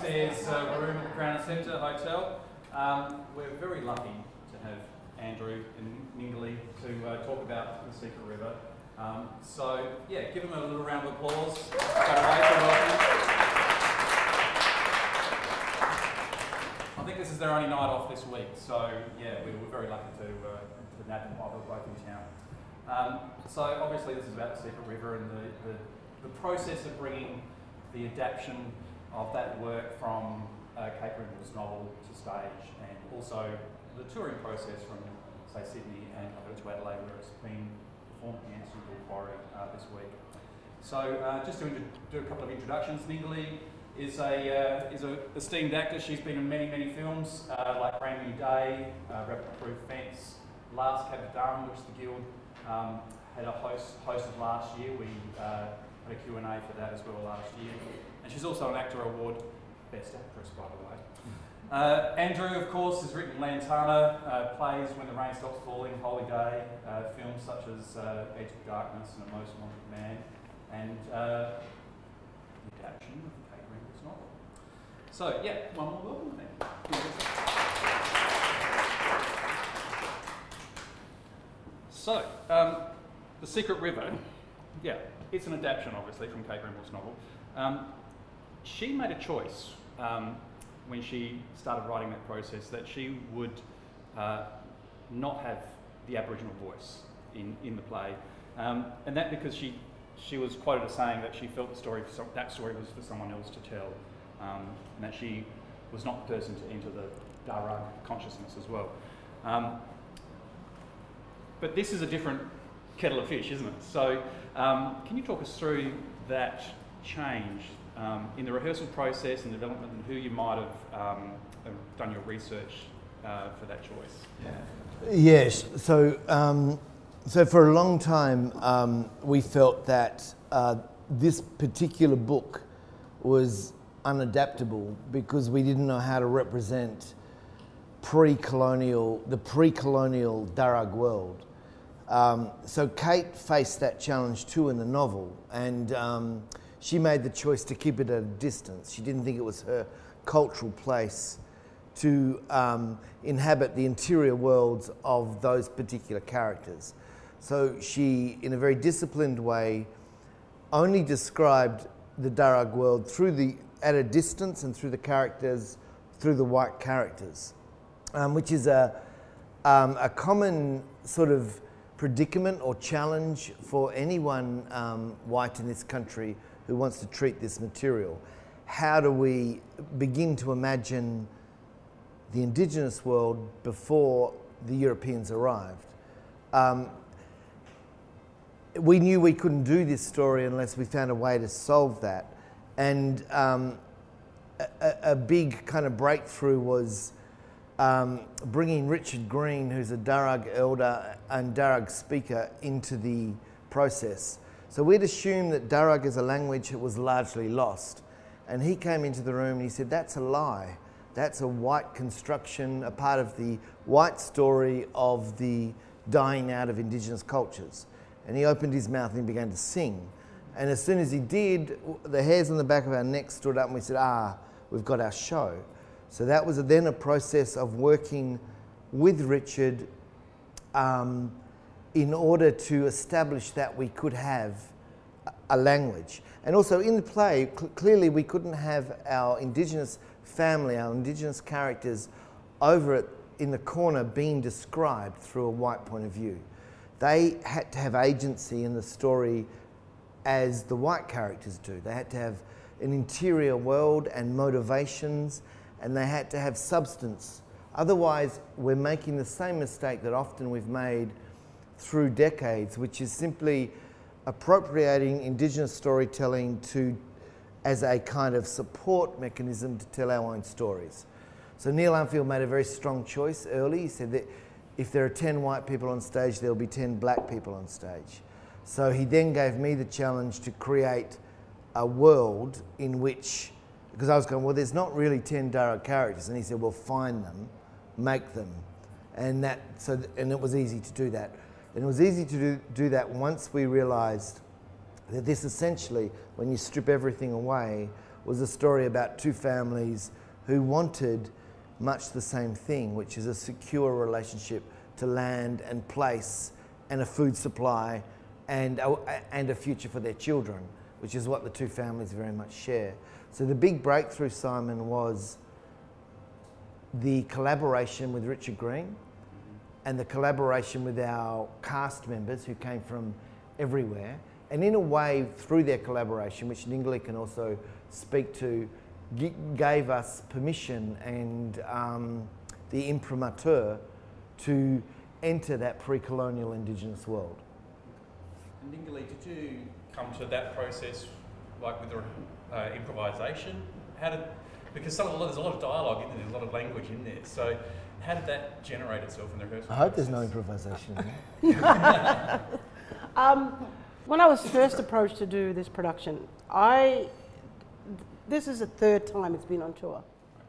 upstairs room at the Crown and Centre Hotel. We're very lucky to have Andrew and Ningerley to talk about The Secret River. So, yeah, give them a little round of applause. I think this is their only night off this week, so yeah, we were very lucky to nab them while they were both in town. So obviously this is about The Secret River and the process of bringing the adaptation of that work from Kate Grenville's novel to stage, and also the touring process from, say, Sydney and over to Adelaide, where it's been performed at the Anstey Quarry this week. So just to do a couple of introductions, Ningerley is a esteemed actor. She's been in many films like Brand New Day, Rapid Proof Fence, Last Cab of Durham, which the Guild had a host of last year. We had a Q&A for that as well last year. And she's also an ACTA Award Best Actress, by the way. Andrew, of course, has written Lantana, plays When the Rain Stops Falling, Holy Day, films such as Edge of Darkness and A Most Wanted Man, and the adaptation of Kate Grenville's novel. So, yeah, one more welcome, I think. So, The Secret River, yeah, it's an adaptation, obviously, from Kate Grenville's novel. She made a choice when she started writing that process that she would not have the Aboriginal voice in the play, and that because she was quoted as saying that she felt that story was for someone else to tell, and that she was not the person to enter the Darug consciousness as well. But this is a different kettle of fish, isn't it? So can you talk us through that change in the rehearsal process and development, and who you might have done your research for that choice? Yeah. Yes. So for a long time, we felt that this particular book was unadaptable because we didn't know how to represent the pre-colonial Darug world. So Kate faced that challenge too in the novel, and she made the choice to keep it at a distance. She didn't think it was her cultural place to inhabit the interior worlds of those particular characters. So she, in a very disciplined way, only described the Darug world at a distance and through the characters, through the white characters, which is a common sort of predicament or challenge for anyone white in this country who wants to treat this material. How do we begin to imagine the Indigenous world before the Europeans arrived? We knew we couldn't do this story unless we found a way to solve that. And a big kind of breakthrough was bringing Richard Green, who's a Darug elder and Darug speaker, into the process. So we'd assumed that Darug as a language was largely lost. And he came into the room and he said, that's a lie. That's a white construction, a part of the white story of the dying out of Indigenous cultures. And he opened his mouth and he began to sing. And as soon as he did, the hairs on the back of our necks stood up and we said, we've got our show. So that was then a process of working with Richard in order to establish that we could have a language. And also in the play, clearly we couldn't have our Indigenous family, our Indigenous characters over in the corner being described through a white point of view. They had to have agency in the story as the white characters do. They had to have an interior world and motivations, and they had to have substance. Otherwise, we're making the same mistake that often we've made through decades, which is simply appropriating Indigenous storytelling as a kind of support mechanism to tell our own stories. So Neil Armfield made a very strong choice early. He said that if there are 10 white people on stage, there'll be 10 black people on stage. So he then gave me the challenge to create a world in which, because I was going, well, there's not really 10 Darug characters. And he said, well, find them, make them. And it was easy to do that. And it was easy to do that once we realised that this essentially, when you strip everything away, was a story about two families who wanted much the same thing, which is a secure relationship to land and place and a food supply and a future for their children, which is what the two families very much share. So the big breakthrough, Simon, was the collaboration with Richard Green and the collaboration with our cast members who came from everywhere. And in a way, through their collaboration, which Ningali can also speak to, gave us permission and the imprimatur to enter that pre-colonial Indigenous world. And Ningali, did you come to that process like with the improvisation? Because there's a lot of dialogue in there, there's a lot of language in there. So how did that generate itself in the rehearsal? I hope process? there's no improvisation in there. When I was first approached to do this production, this is the third time it's been on tour.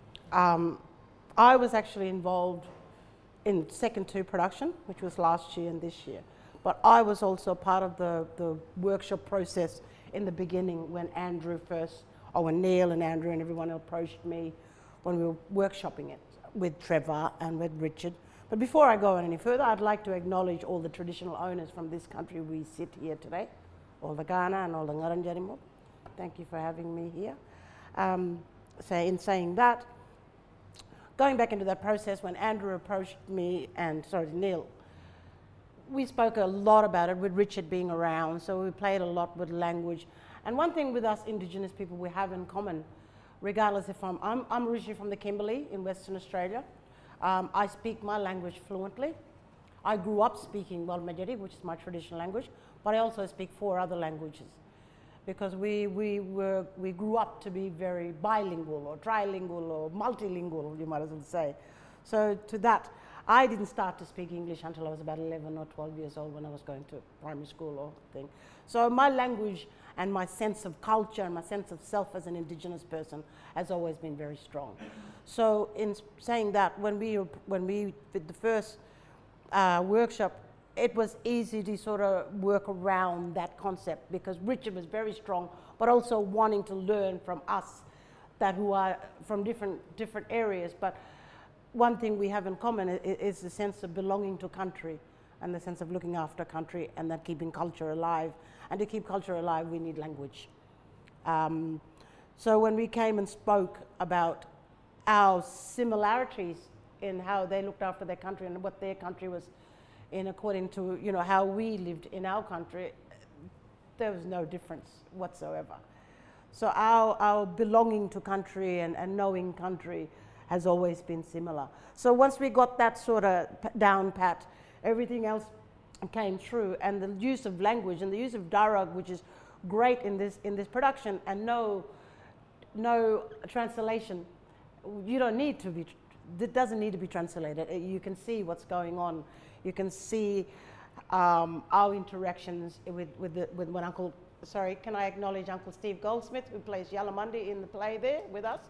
I was actually involved in second two production, which was last year and this year. But I was also part of the workshop process in the beginning when when Neil and Andrew and everyone approached me when we were workshopping it with Trevor and with Richard. But before I go on any further, I'd like to acknowledge all the traditional owners from this country we sit here today, all the Kaurna and all the Ngarrindjeri. Thank you for having me here. In saying that, going back into that process when Andrew approached me and, Neil, we spoke a lot about it with Richard being around, so we played a lot with language. And one thing with us Indigenous people we have in common, regardless if I'm originally from the Kimberley in Western Australia. I speak my language fluently. I grew up speaking Walmatjeri, which is my traditional language, but I also speak 4 other languages because we grew up to be very bilingual or trilingual or multilingual, you might as well say. So to that, I didn't start to speak English until I was about 11 or 12 years old when I was going to primary school or thing. So my language and my sense of culture and my sense of self as an Indigenous person has always been very strong. So in saying that, when we did the first workshop, it was easy to sort of work around that concept because Richard was very strong, but also wanting to learn from us who are from different areas. But one thing we have in common is the sense of belonging to country and the sense of looking after country and that keeping culture alive. And to keep culture alive, we need language. So when we came and spoke about our similarities in how they looked after their country and what their country was in according to how we lived in our country, there was no difference whatsoever. So our belonging to country and knowing country has always been similar. So once we got that sort of down pat, everything else came through, and the use of language and the use of Darug, which is great in this production, and no translation. You don't need to be. It doesn't need to be translated. You can see what's going on. You can see our interactions with when Uncle. Sorry, can I acknowledge Uncle Steve Goldsmith, who plays Yalamundi in the play there with us?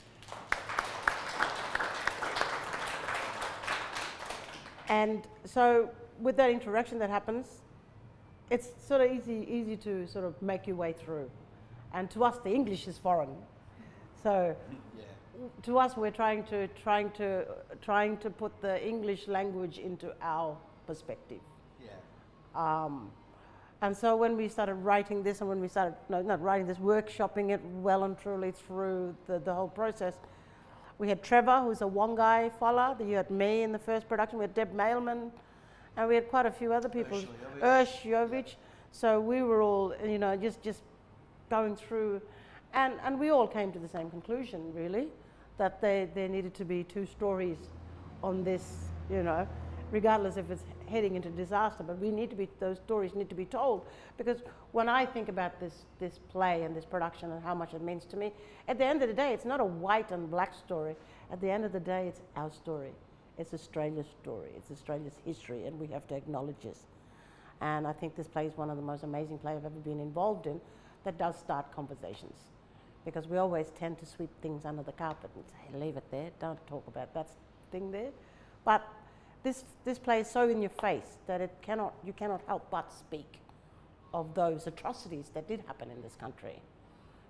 And so with that interaction that happens, it's sort of easy to sort of make your way through. And to us, the English is foreign. So to us, we're trying to put the English language into our perspective. Yeah. And so when we started writing this, and when we started, not writing this, workshopping it well and truly through the whole process, we had Trevor, who's a Wongai fella. You had me in the first production. We had Deb Mailman, and we had quite a few other people. Ursh Jovic. So we were all, just going through, and we all came to the same conclusion, really, that there needed to be 2 stories on this, regardless if it's heading into disaster. But those stories need to be told, because when I think about this play and this production and how much it means to me, at the end of the day, it's not a white and black story. At the end of the day, it's our story. It's Australia's story. It's Australia's history, and we have to acknowledge this. And I think this play is one of the most amazing plays I've ever been involved in that does start conversations, because we always tend to sweep things under the carpet and say, leave it there, don't talk about that thing there. But this play is so in your face that you cannot help but speak of those atrocities that did happen in this country.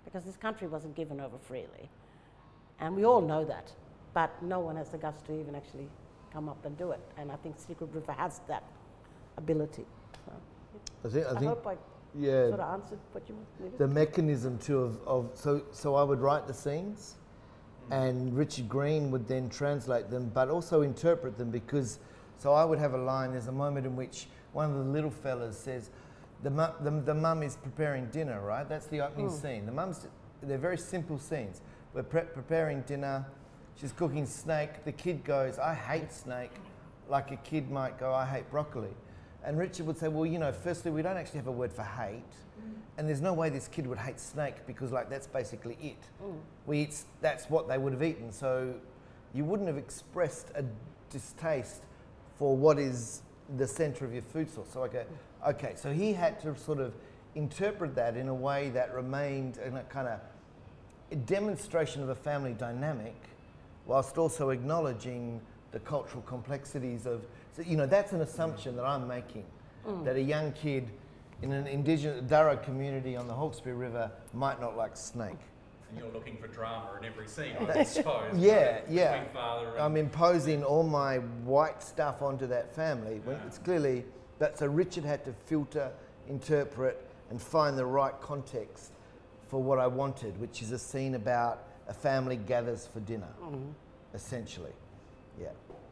because this country wasn't given over freely. And we all know that, but no one has the guts to even actually come up and do it. And I think Secret River has that ability. So I think hope I yeah, sort of answered what you needed. the mechanism too so I would write the scenes, and Richard Green would then translate them, but also interpret them, because so I would have a line. There's a moment in which one of the little fellas says, the mum is preparing dinner, right? That's the opening scene. They're very simple scenes. We're preparing dinner. She's cooking snake. The kid goes, I hate snake, like a kid might go, I hate broccoli. And Richard would say, well, you know, firstly, we don't actually have a word for hate. And there's no way this kid would hate snake, because like that's basically it. That's what they would have eaten. So you wouldn't have expressed a distaste for what is the centre of your food source. So I go, okay, so he had to sort of interpret that in a way that remained in a kind of a demonstration of a family dynamic, whilst also acknowledging the cultural complexities of, so, you know, that's an assumption that I'm making, that a young kid in an indigenous Darug community on the Hawkesbury River might not like snake. And you're looking for drama in every scene, I suppose. Yeah, right? yeah. Between father and I'm imposing all my white stuff onto that family. When it's clearly, so Richard had to filter, interpret, and find the right context for what I wanted, which is a scene about a family gathers for dinner, essentially. Yeah.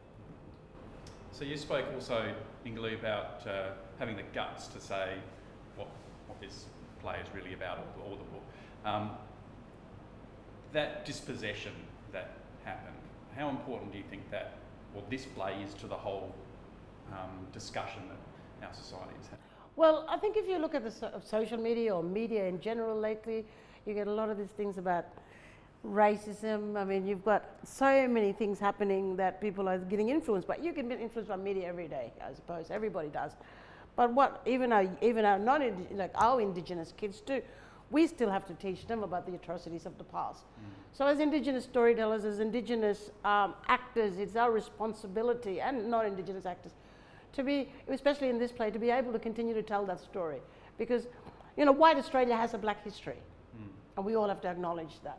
So you spoke also, Ingali, about having the guts to say what this play is really about, or the book. That dispossession that happened, how important do you think that, or this play is to the whole discussion that our society is having? Well, I think if you look at the social media or media in general lately, you get a lot of these things about racism. I mean, you've got so many things happening that people are getting influenced by. You can be influenced by media every day, I suppose. Everybody does. But what even our like our Indigenous kids do, we still have to teach them about the atrocities of the past. So as Indigenous storytellers, as Indigenous actors, it's our responsibility, and non-Indigenous actors, to be, especially in this play, to be able to continue to tell that story. Because, you know, white Australia has a black history, and we all have to acknowledge that.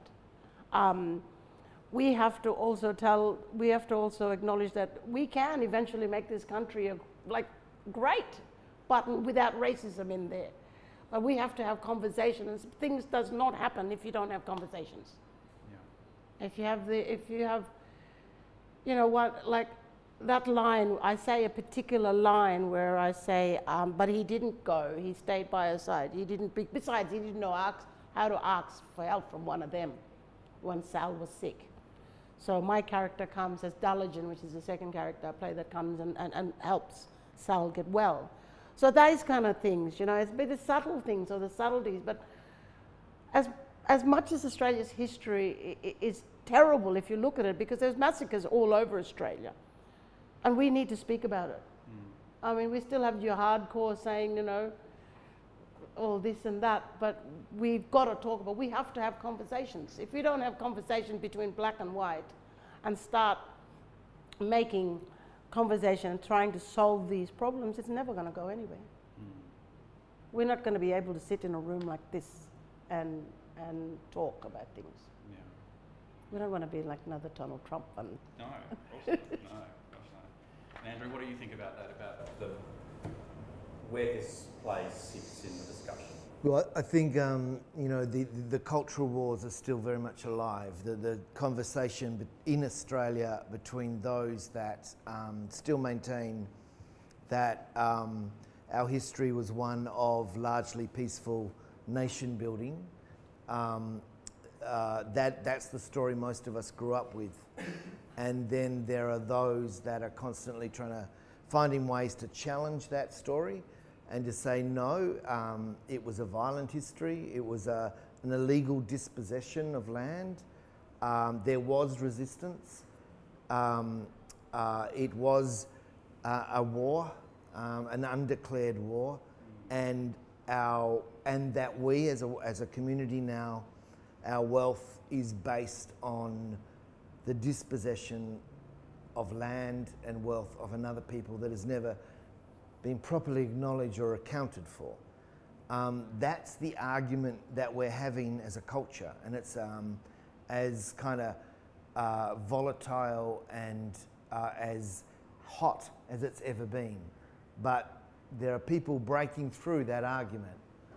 We have to also acknowledge that we can eventually make this country great, but without racism in there. But we have to have conversations. Things does not happen if you don't have conversations. Yeah. If you have, you know what, like that line, I say a particular line where I say, but he didn't go, he stayed by her side. Besides, he didn't know how to ask for help from one of them when Sal was sick. So my character comes as Dalajan, which is the second character I play, that comes and helps Sal get well. So those kind of things, you know, it's the subtle things or the subtleties, but as much as Australia's history is terrible if you look at it, because there's massacres all over Australia, and we need to speak about it. I mean, we still have your hardcore saying, you know, all this and that, but we've got to talk about, we have to have conversations. If we don't have conversations between black and white and start making conversation and trying to solve these problems, it's never going to go anywhere. We're not going to be able to sit in a room like this and talk about things. Yeah. We don't want to be like another Donald Trump one. No, of course not. No, gosh no. And Andrew, what do you think about that, about where this play sits in the discussion? Well, I think you know, the cultural wars are still very much alive. The conversation in Australia between those that still maintain that our history was one of largely peaceful nation building. That's the story most of us grew up with. And then there are those that are constantly finding ways to challenge that story and to say, no, it was a violent history, it was an illegal dispossession of land, there was resistance, it was a war, an undeclared war, and that we as a community now, our wealth is based on the dispossession of land and wealth of another people that has never been properly acknowledged or accounted for. That's the argument that we're having as a culture, and it's as kind of volatile and as hot as it's ever been. But there are people breaking through that argument,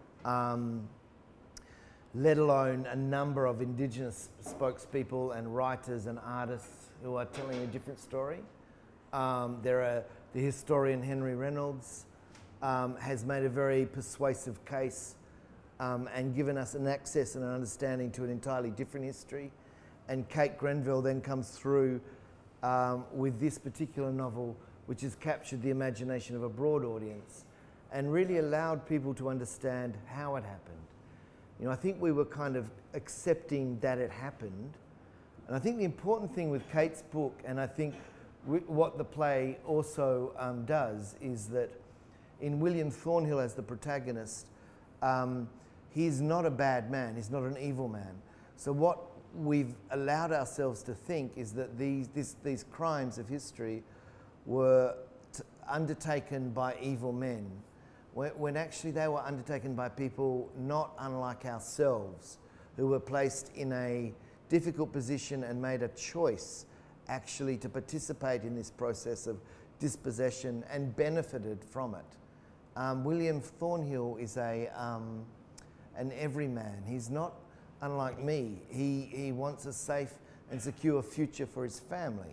let alone a number of Indigenous spokespeople and writers and artists who are telling a different story. The historian Henry Reynolds has made a very persuasive case and given us an access and an understanding to an entirely different history. And Kate Grenville then comes through with this particular novel, which has captured the imagination of a broad audience and really allowed people to understand how it happened. You know, I think we were kind of accepting that it happened. And I think the important thing with Kate's book, and I think what the play also does, is that in William Thornhill as the protagonist, he's not a bad man, he's not an evil man. So what we've allowed ourselves to think is that these crimes of history were undertaken by evil men, when actually they were undertaken by people not unlike ourselves, who were placed in a difficult position and made a choice actually to participate in this process of dispossession and benefited from it. William Thornhill is an everyman. He's not unlike me. He wants a safe and secure future for his family.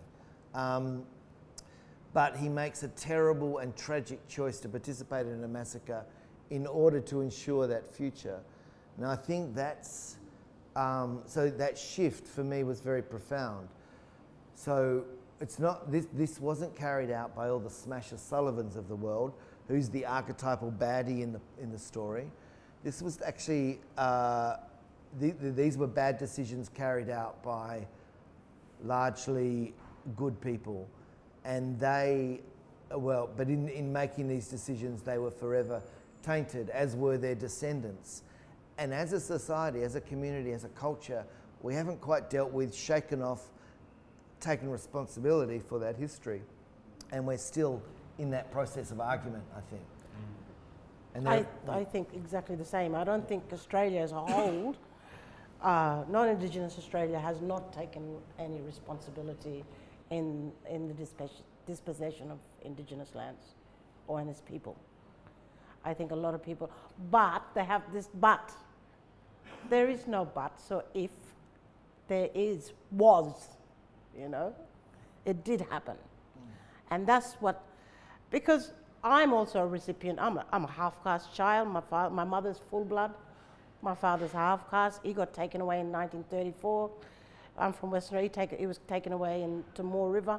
But he makes a terrible and tragic choice to participate in a massacre in order to ensure that future. And I think that's, so that shift for me was very profound. So it's not, this wasn't carried out by all the Smasher Sullivans of the world, who's the archetypal baddie in the story. This was actually, these were bad decisions carried out by largely good people. And they, well, but in making these decisions, they were forever tainted, as were their descendants. And as a society, as a community, as a culture, we haven't quite dealt with, shaken off, taken responsibility for that history. And we're still in that process of argument, I think. And I think exactly the same. I don't think Australia as a whole, non-Indigenous Australia, has not taken any responsibility in the dispossession of Indigenous lands or in its people. I think a lot of people, but they have this but. There is no but, so if there was, you know, it did happen. And that's what, because I'm also a recipient, I'm a half-caste child, my mother's full blood, my father's half-caste, he got taken away in 1934. I'm from Western Australia, he was taken away to Moore River.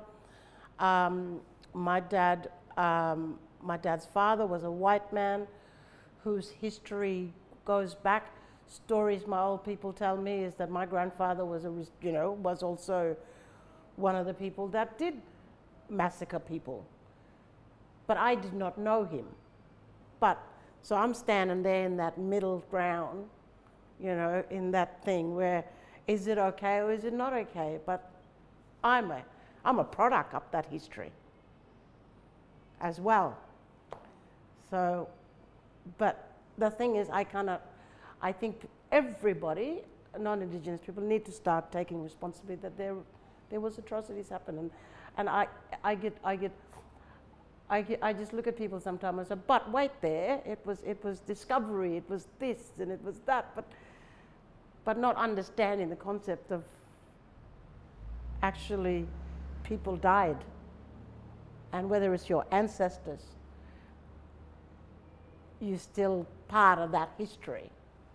My dad's father was a white man whose history goes back. Stories my old people tell me is that my grandfather was also one of the people that did massacre people. But I did not know him. So I'm standing there in that middle ground, you know, in that thing where, is it okay or is it not okay? But I'm a product of that history as well. So, but the thing is, I think everybody, non-Indigenous people, need to start taking responsibility that there was atrocities happening, and I just look at people sometimes and say, but wait there, it was discovery, it was this and it was that, but not understanding the concept of actually people died, and whether it's your ancestors, you're still part of that history.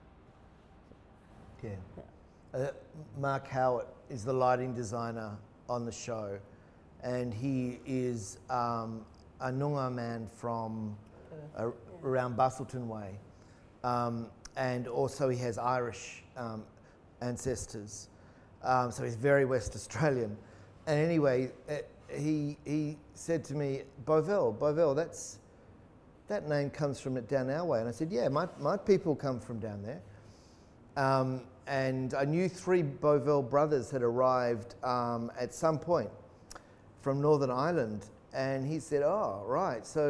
Yeah. Mark Howard is the lighting designer on the show, and he is a Noongar man from around Bustleton Way, and also he has Irish ancestors, so he's very West Australian. And anyway, he said to me, Bovell, that name comes from down our way. And I said, yeah, my people come from down there. And I knew 3 Bovell brothers had arrived at some point from Northern Ireland. And he said, oh, right, so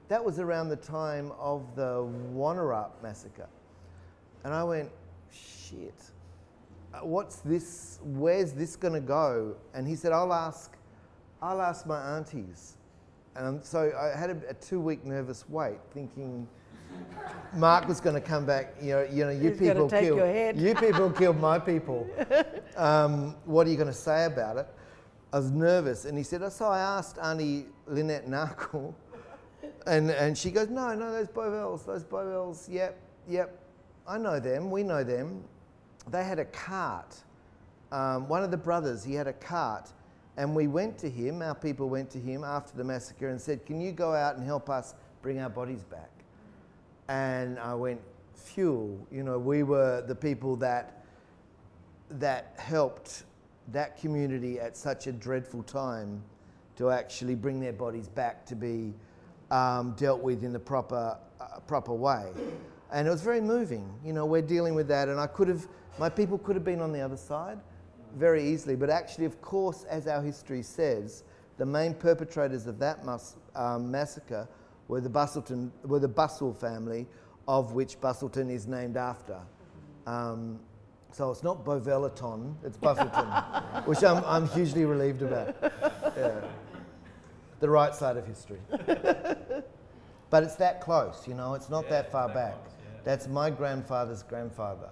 that was around the time of the Wannerup massacre. And I went, shit, what's this, where's this gonna go? And he said, I'll ask my aunties. And so I had a 2-week nervous wait, thinking Mark was going to come back. You people killed my people. What are you going to say about it? I was nervous, and he said, "Oh, so I asked Auntie Lynette Narkle, and she goes, no, those Bovels, yep, I know them. We know them. They had a cart. One of the brothers, he had a cart." And we went to him, our people went to him after the massacre and said, "Can you go out and help us bring our bodies back?" And I went, phew, we were the people that helped that community at such a dreadful time to actually bring their bodies back to be dealt with in the proper way. And it was very moving. We're dealing with that, and my people could have been on the other side very easily, but actually, of course, as our history says, the main perpetrators of that massacre were the Bustle family, of which Bustleton is named after. So it's not Bovelaton, it's Bustleton, which I'm hugely relieved about. Yeah. The right side of history. But it's that close, it's not that far back. Close, yeah. That's my grandfather's grandfather.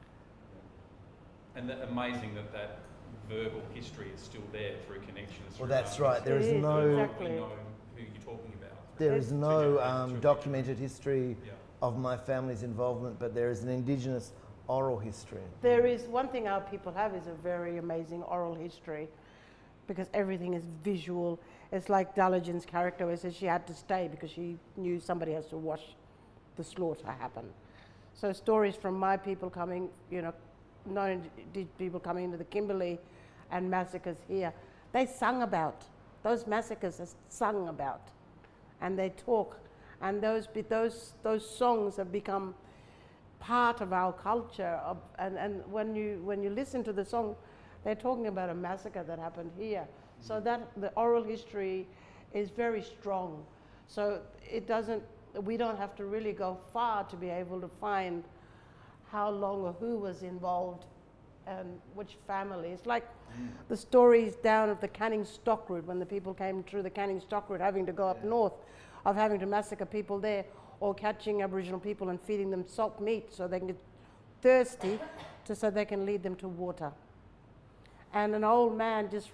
And amazing that verbal history is still there through connections. Well, that's right. There is no... Exactly. You know who you're talking about. There is no documented history of my family's involvement, but there is an Indigenous oral history. There is one thing our people have is a very amazing oral history, because everything is visual. It's like Dalijan's character where says she had to stay because she knew somebody has to watch the slaughter happen. So stories from my people coming, not only people coming into the Kimberley and massacres here, they sung about. Those massacres are sung about, and they talk, and those songs have become part of our culture. And when you listen to the song, they're talking about a massacre that happened here. So that the oral history is very strong. So we don't have to really go far to be able to find how long or who was involved and which family. It's like the stories down at the Canning Stock Route, when the people came through the Canning Stock Route having to go up north, of having to massacre people there, or catching Aboriginal people and feeding them salt meat so they can get thirsty, so they can lead them to water. And an old man just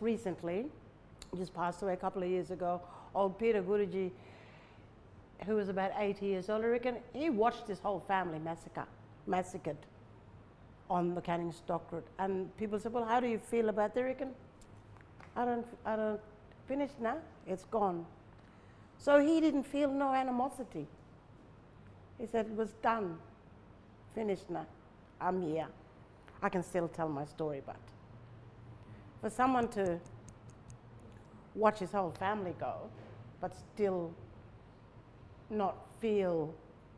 passed away a couple of years ago, old Peter Guruji, who was about 80 years old, I reckon, he watched his whole family massacred on the Canning Stock Route. And people said, well, how do you feel about that? I reckon, I don't, finished now, it's gone. So he didn't feel no animosity. He said, it was done, finished now, I'm here. I can still tell my story, but for someone to watch his whole family go, but still not feel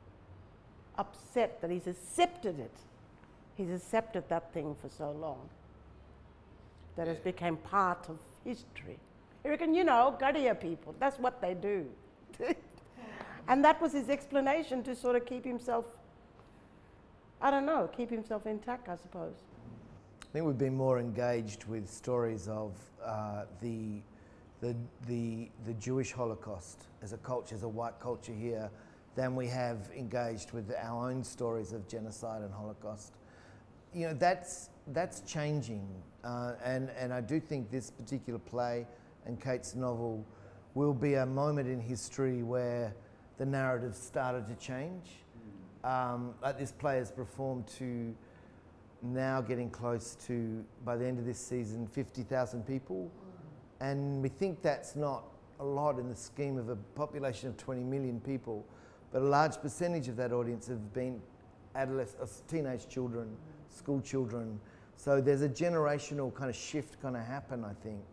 upset that he's accepted it. He's accepted that thing for so long that it's become part of history. You reckon, Gadia people, that's what they do. And that was his explanation to sort of keep himself, keep himself intact, I suppose. I think we've been more engaged with stories of the Jewish Holocaust as a culture, as a white culture here, than we have engaged with our own stories of genocide and Holocaust. That's changing, and I do think this particular play and Kate's novel will be a moment in history where the narrative started to change. Like this play has performed to now getting close to, by the end of this season, 50,000 people. And we think that's not a lot in the scheme of a population of 20 million people, but a large percentage of that audience have been teenage children, school children. So there's a generational kind of shift going to happen, I think.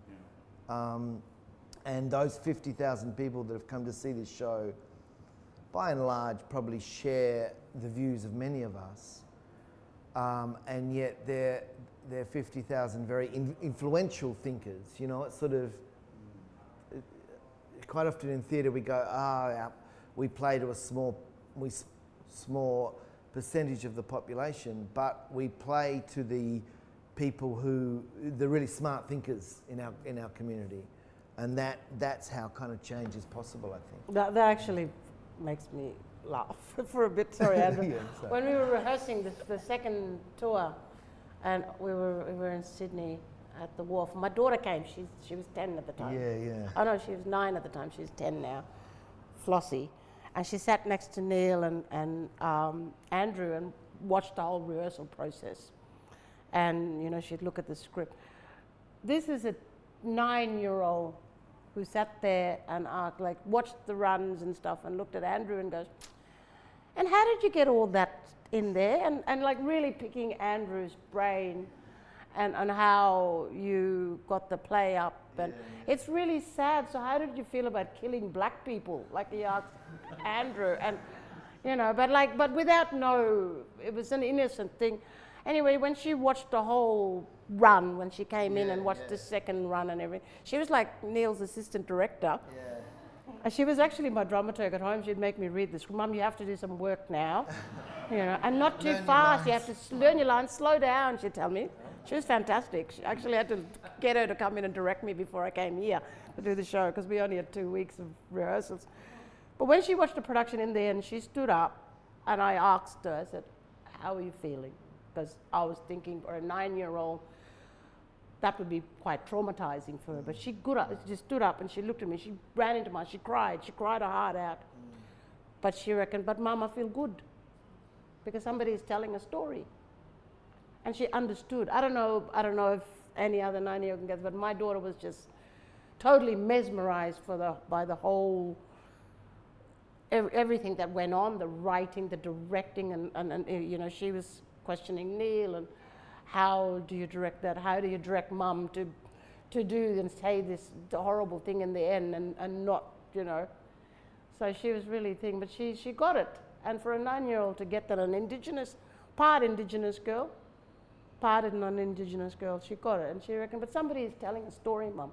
And those 50,000 people that have come to see this show, by and large, probably share the views of many of us. And yet they're 50,000 very influential thinkers. It's sort of, quite often in theatre we go, we play to a small percentage of the population, but we play to the people the really smart thinkers in our community, and that's how kind of change is possible, I think. That actually makes me laugh for a bit. Sorry, Andrew. Yeah, when we were rehearsing the second tour, and we were in Sydney at the wharf. My daughter came. She was 10 at the time. Yeah. Oh no, she was 9 at the time. She's 10 now. Flossie, and she sat next to Neil and Andrew and watched the whole rehearsal process. And you know, she'd look at the script. This is a 9-year-old who sat there and watched the runs and stuff and looked at Andrew and goes, "And how did you get all that in there?" And like really picking Andrew's brain and how you got the play up. And it's really sad. So how did you feel about killing black people? Like he asked Andrew, and you know, but without it was an innocent thing. Anyway, when she watched the whole run, when she came in and watched the second run and everything, she was like Neil's assistant director. And she was actually my dramaturg at home. She'd make me read this. "Mum, you have to do some work now, you know, and not too fast. You have to learn your lines, slow down," she'd tell me. She was fantastic. She actually had to get her to come in and direct me before I came here to do the show, because we only had 2 weeks of rehearsals. But when she watched the production in there and she stood up, and I asked her, I said, "How are you feeling?" Because I was thinking, for a 9-year-old, that would be quite traumatizing for her. But she just stood up and she looked at me. She ran into me. She cried her heart out. But she reckoned, "But Mum, I feel good because somebody is telling a story." And she understood. I don't know if any other 9-year-old can get it, but my daughter was just totally mesmerized by the whole everything that went on, the writing, the directing, and you know, she was questioning Neil and how do you direct that? How do you direct Mum to do and say this horrible thing in the end and not, you know? So she was really thinking, but she got it. And for a 9-year-old to get that, part Indigenous girl, part of non-Indigenous girl, she got it. And she reckoned, but somebody is telling a story, Mum.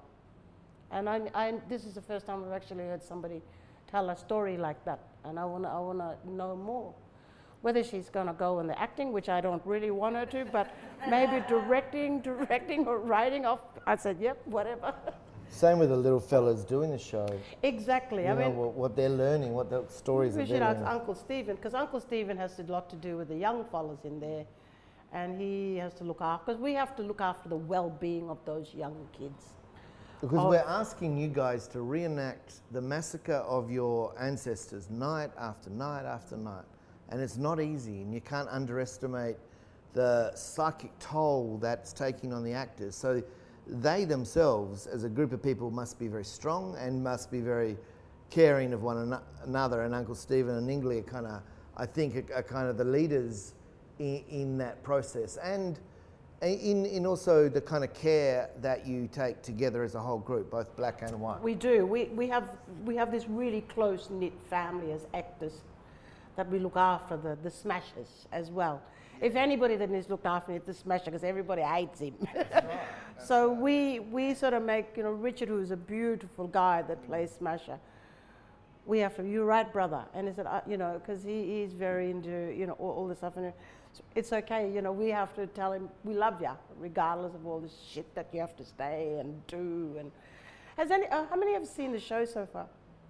And this is the first time I've actually heard somebody tell a story like that. And I wanna know more. Whether she's going to go in the acting, which I don't really want her to, but maybe directing or writing off. I said, yep, whatever. Same with the little fellas doing the show. Exactly. You know, what they're learning, what the stories that they're learning. We should ask Uncle Stephen, because Uncle Stephen has a lot to do with the young fellas in there, and he has to look after, because we have to look after the well-being of those young kids. Because we're asking you guys to reenact the massacre of your ancestors night after night after night. And it's not easy, and you can't underestimate the psychic toll that's taking on the actors. So they themselves, as a group of people, must be very strong and must be very caring of one another. And Uncle Stephen and Ingley are kind of, I think, are kind of the leaders in that process. And in also the kind of care that you take together as a whole group, both black and white. We do. We have this really close-knit family as actors, that we look after the smashers as well. If anybody that needs looked after, it's the smasher, because everybody hates him. That's right. So we sort of make, you know, Richard, who's a beautiful guy that plays Smasher, we have to, "You're right, brother." And he said, you know, because he's very into, you know, all this stuff. And it's okay, you know, we have to tell him, we love you, regardless of all this shit that you have to stay and do. And how many have seen the show so far?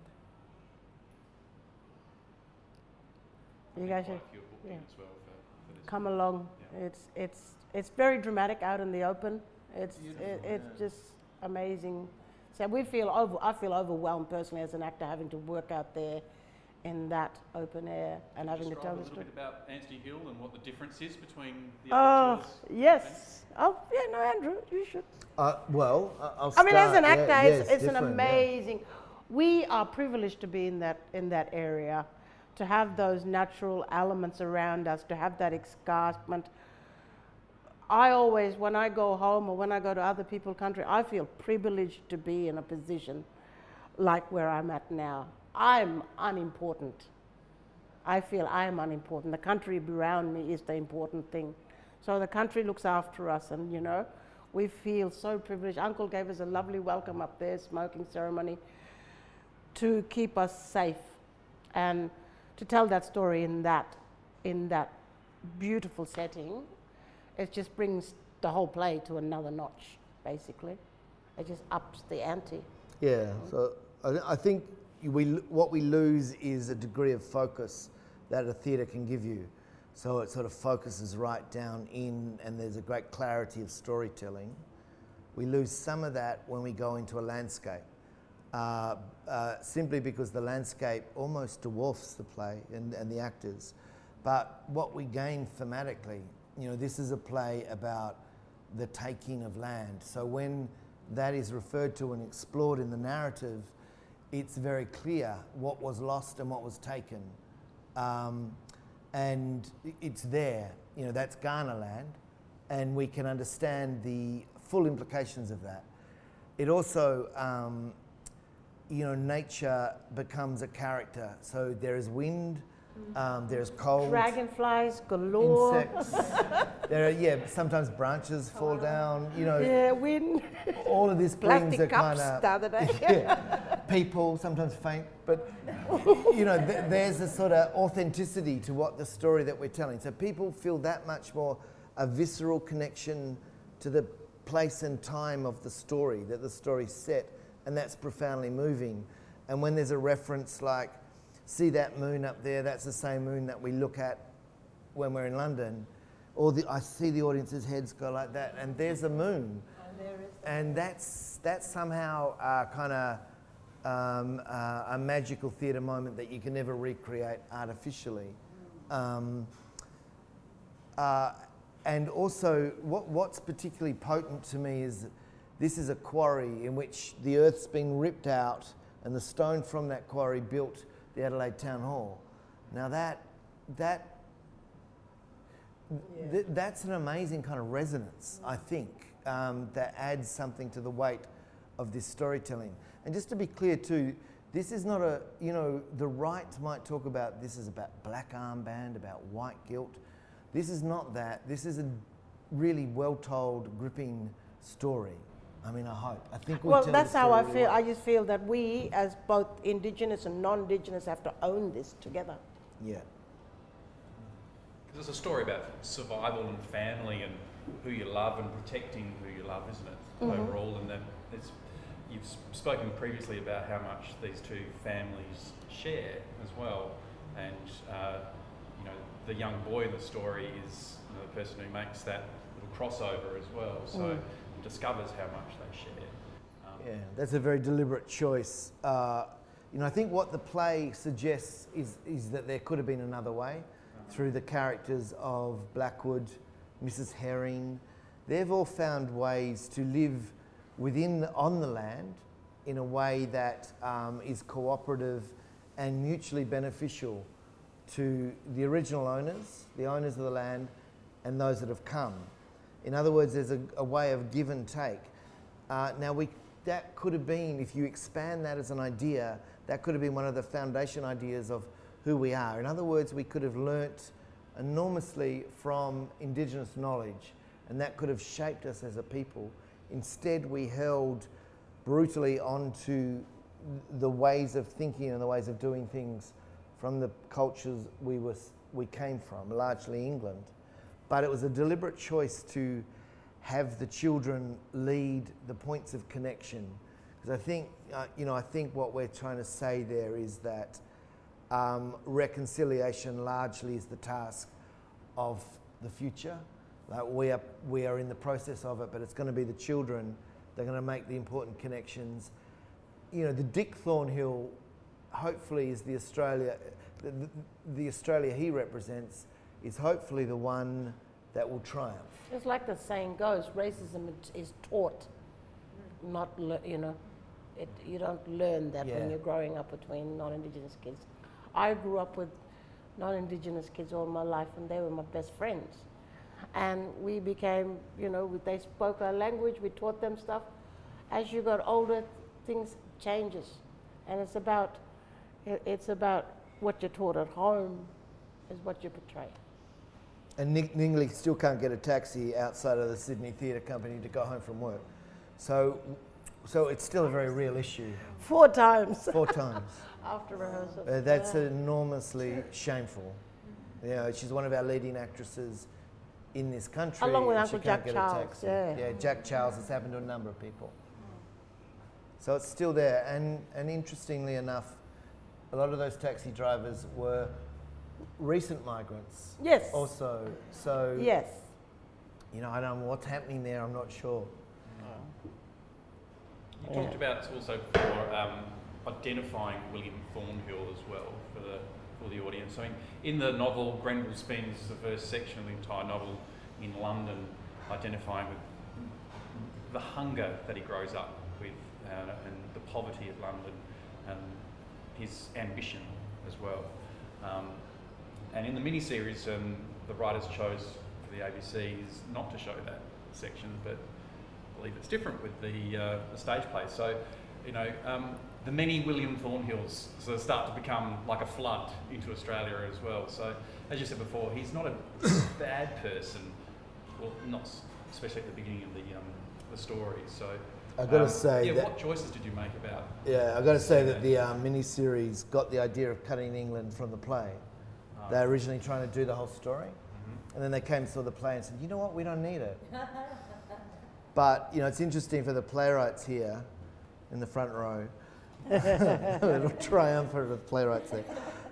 You guys should come along. Yeah. It's very dramatic out in the open. It's just amazing. So I feel overwhelmed personally as an actor, having to work out there in that open air and having to tell the story. A little bit about Anstey Hill and what the difference is between the other tours? Yes. Oh, yeah, no, Andrew, you should. I'll start. I mean, as an actor, it's an amazing. Yeah. We are privileged to be in that area, to have those natural elements around us, to have that escarpment. I always, when I go home or when I go to other people's country, I feel privileged to be in a position like where I'm at now. I'm unimportant. I feel I am unimportant. The country around me is the important thing. So the country looks after us, and you know, we feel so privileged. Uncle gave us a lovely welcome up there, smoking ceremony, to keep us safe. And to tell that story in that beautiful setting, it just brings the whole play to another notch, basically. It just ups the ante. Yeah, so I think what we lose is a degree of focus that a theatre can give you. So it sort of focuses right down in, and there's a great clarity of storytelling. We lose some of that when we go into a landscape, simply because the landscape almost dwarfs the play and the actors. But what we gain thematically, you know, this is a play about the taking of land. So when that is referred to and explored in the narrative, it's very clear what was lost and what was taken. And it's there, you know, that's Kaurna land, and we can understand the full implications of that. It also, you know, nature becomes a character. So there is wind, there's cold. Dragonflies galore. Insects. There are, sometimes branches fall down, you know. Yeah, wind. All of this brings Plastic a cups kind of... the other day. People sometimes faint, but, you know, there's a sort of authenticity to what the story that we're telling. So people feel that much more a visceral connection to the place and time of the story, that the story's set, and that's profoundly moving. And when there's a reference like, see that moon up there, that's the same moon that we look at when we're in London, or I see the audience's heads go like that, and there's a moon. And that's somehow kind of a magical theatre moment that you can never recreate artificially. And also, what's particularly potent to me is this is a quarry in which the earth's been ripped out and the stone from that quarry built the Adelaide Town Hall. Now that's an amazing kind of resonance, I think, that adds something to the weight of this storytelling. And just to be clear too, this is not a, you know, the right might talk about this is about black armband, about white guilt. This is not that. This is a really well-told, gripping story. I mean, I hope. I think we well, tell that's the how story I really feel. well. I just feel that we, as both Indigenous and non-Indigenous, have to own this together. Yeah. Because it's a story about survival and family and who you love and protecting who you love, isn't it? Overall, and that you've spoken previously about how much these two families share as well, and you know, the young boy in the story is the person who makes that little crossover as well. So discovers how much they share. Yeah, that's a very deliberate choice. You know, I think what the play suggests is that there could have been another way through the characters of Blackwood, Mrs. Herring. They've all found ways to live on the land in a way that is cooperative and mutually beneficial to the original owners, the owners of the land, and those that have come. In other words, there's a way of give and take. That could have been, if you expand that as an idea, that could have been one of the foundation ideas of who we are. In other words, we could have learnt enormously from Indigenous knowledge, and that could have shaped us as a people. Instead, we held brutally onto the ways of thinking and the ways of doing things from the cultures we came from, largely England. But it was a deliberate choice to have the children lead the points of connection. Because I think, I think what we're trying to say there is that reconciliation largely is the task of the future. Like we are in the process of it, but it's going to be the children that are going to make the important connections. You know, the Dick Thornhill, hopefully, is the Australia he represents, is hopefully the one that will triumph. It's like the saying goes, racism is taught, not, you don't learn that when you're growing up between non-Indigenous kids. I grew up with non-Indigenous kids all my life, and they were my best friends. And we became, they spoke our language, we taught them stuff. As you got older, things changes. And it's about what you're taught at home is what you portray. And Nick Ningley still can't get a taxi outside of the Sydney Theatre Company to go home from work. So So it's still a very real issue. 4 times 4 times. after rehearsal. That's enormously shameful. You know, she's one of our leading actresses in this country. Along with and she Uncle can't Jack get a Charles, taxi. yeah. Jack Charles has happened to a number of people. So it's still there. And interestingly enough, a lot of those taxi drivers were recent migrants. Yes. Also. So, Yes. you know, I don't know what's happening there, I'm not sure. You talked about also for identifying William Thornhill as well for the audience. I mean, in the novel, Grenville spends the first section of the entire novel in London identifying with the hunger that he grows up with and the poverty of London and his ambition as well. And in the miniseries, the writers chose for the ABCs not to show that section, but I believe it's different with the stage play. So, you know, the many William Thornhills sort of start to become like a flood into Australia as well. So, as you said before, he's not a bad person, well, not especially at the beginning of the story. So, I've got to say that, what choices did you make about? Yeah, I've got to say that the mini-series got the idea of cutting England from the play. They were originally trying to do the whole story, and then they came and saw the play and said, you know what, we don't need it. But, you know, it's interesting for the playwrights here in the front row, a little triumvirate of playwrights there.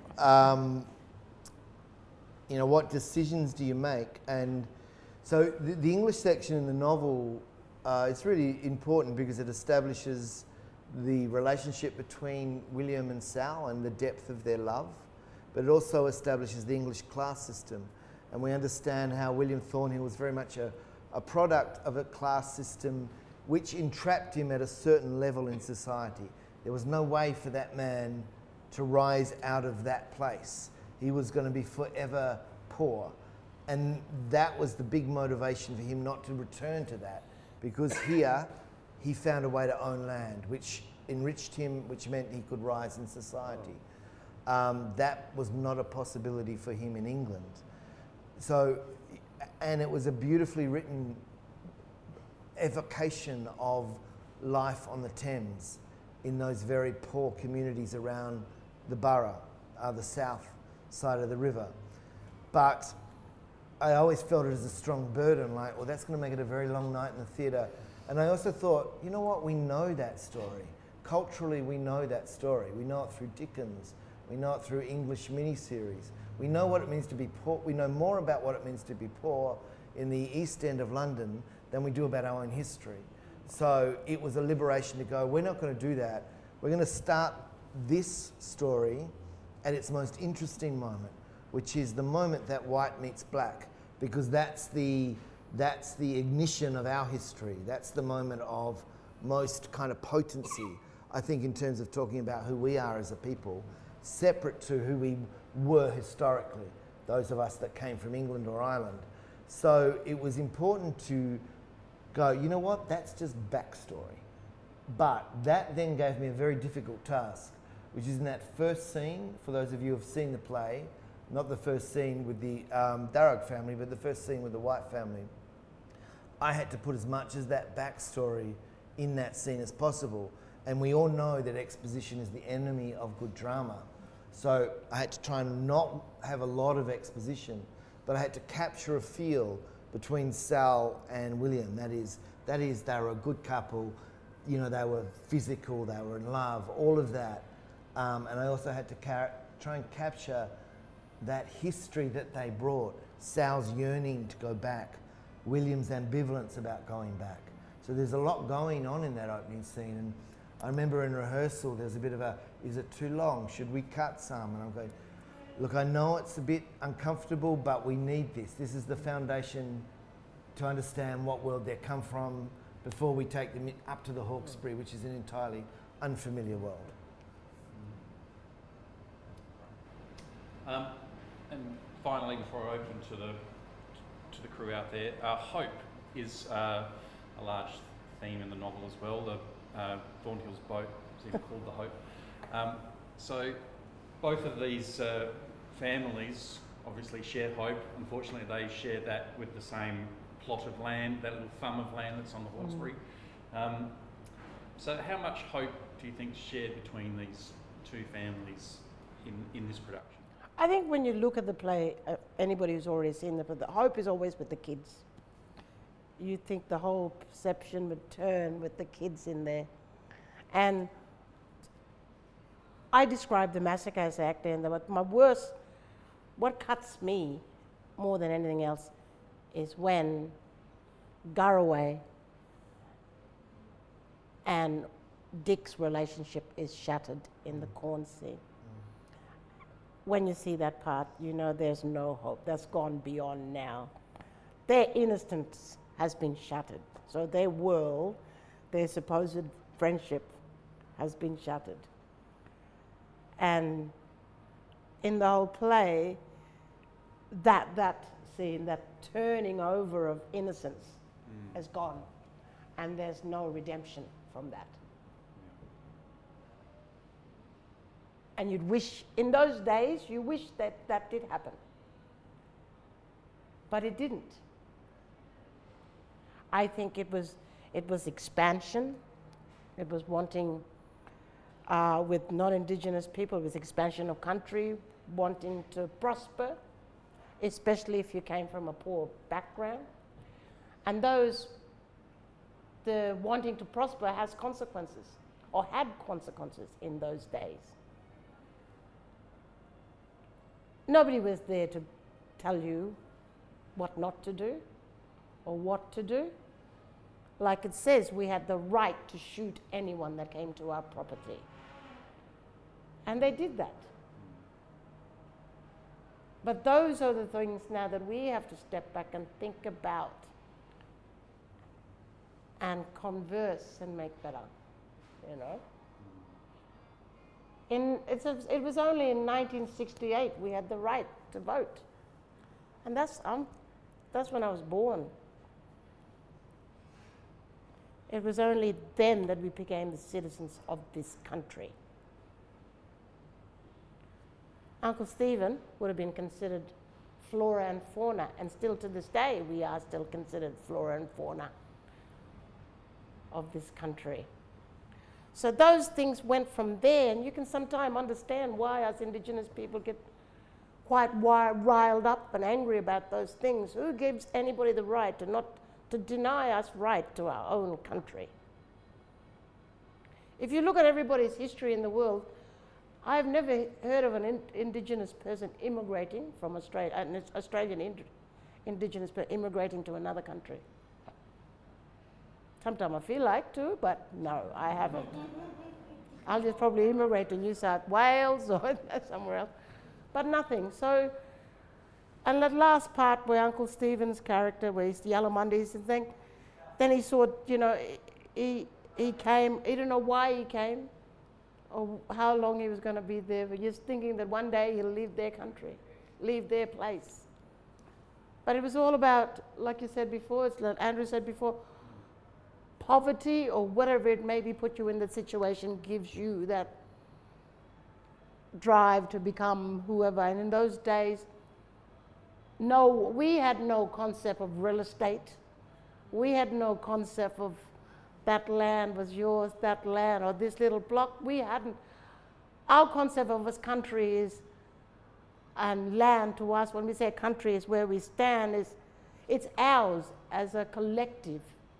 You know, what decisions do you make? And so the English section in the novel, it's really important because it establishes the relationship between William and Sal and the depth of their love, but it also establishes the English class system. And we understand how William Thornhill was very much a product of a class system which entrapped him at a certain level in society. There was no way for that man to rise out of that place. He was going to be forever poor. And that was the big motivation for him not to return to that, because here he found a way to own land, which enriched him, which meant he could rise in society. That was not a possibility for him in England. So, and it was a beautifully written evocation of life on the Thames in those very poor communities around the borough, the south side of the river. But I always felt it as a strong burden, like, well, that's going to make it a very long night in the theatre. And I also thought, you know what, we know that story. Culturally, we know that story. We know it through Dickens. We know it through English miniseries. We know what it means to be poor. We know more about what it means to be poor in the East End of London than we do about our own history. So it was a liberation to go, we're not going to do that. We're going to start this story at its most interesting moment, which is the moment that white meets black, because that's the ignition of our history. That's the moment of most kind of potency, I think, in terms of talking about who we are as a people, separate to who we were historically, those of us that came from England or Ireland. So it was important to go, you know what, that's just backstory. But that then gave me a very difficult task, which is in that first scene, for those of you who have seen the play, not the first scene with the Darragh family, but the first scene with the White family. I had to put as much as that backstory in that scene as possible. And we all know that exposition is the enemy of good drama. So I had to try and not have a lot of exposition, but I had to capture a feel between Sal and William. That is, they were a good couple, you know, they were physical, they were in love, all of that. And I also had to try and capture that history that they brought, Sal's yearning to go back, William's ambivalence about going back. So there's a lot going on in that opening scene. And I remember in rehearsal, there was a bit of a, is it too long? Should we cut some? And I'm going, look, I know it's a bit uncomfortable, but we need this. This is the foundation to understand what world they come from before we take them up to the Hawkesbury, which is an entirely unfamiliar world. And finally, before I open to the crew out there, hope is a large theme in the novel as well. The Thornhill's boat is even called the Hope. So both of these families obviously share hope. Unfortunately, they share that with the same plot of land, that little thumb of land that's on the Hawkesbury. So how much hope do you think is shared between these two families in this production? I think when you look at the play, anybody who's already seen the hope is always with the kids. You think the whole perception would turn with the kids in there. And I describe the massacre as act, and what cuts me more than anything else is when Garraway and Dick's relationship is shattered in the corn scene. When you see that part, you know there's no hope. That's gone beyond now. Their innocence has been shattered. So their world, their supposed friendship has been shattered. And in the whole play, that scene, that turning over of innocence has gone. And there's no redemption from that. And you'd wish, in those days, you wish that that did happen. But it didn't. I think it was expansion. It was wanting, with non-Indigenous people, it was expansion of country, wanting to prosper, especially if you came from a poor background. And the wanting to prosper has consequences, or had consequences in those days. Nobody was there to tell you what not to do or what to do. Like it says, we had the right to shoot anyone that came to our property. And they did that. But those are the things now that we have to step back and think about and converse and make better, you know. It was only in 1968 we had the right to vote. And that's when I was born. It was only then that we became the citizens of this country. Uncle Stephen would have been considered flora and fauna, and still to this day we are still considered flora and fauna of this country. So those things went from there, and you can sometimes understand why us Indigenous people get quite riled up and angry about those things. Who gives anybody the right to deny us right to our own country? If you look at everybody's history in the world, I've never heard of an Indigenous person immigrating from Australia, an Australian Indigenous person immigrating to another country. Sometimes I feel like to, but no, I haven't. I'll just probably immigrate to New South Wales or somewhere else, but nothing. So, and that last part where Uncle Stephen's character, where he's the Yallamundis and thing, then he saw, you know, he came, he didn't know why he came or how long he was going to be there, but just thinking that one day he'll leave their country, leave their place. But it was all about, like you said before, it's like Andrew said before, poverty or whatever it may be put you in the situation gives you that drive to become whoever. And in those days, we had no concept of real estate. We had no concept of that land was yours, that land, or this little block. We hadn't. Our concept of this country is, and land to us, when we say country is where we stand, it's ours as a collective.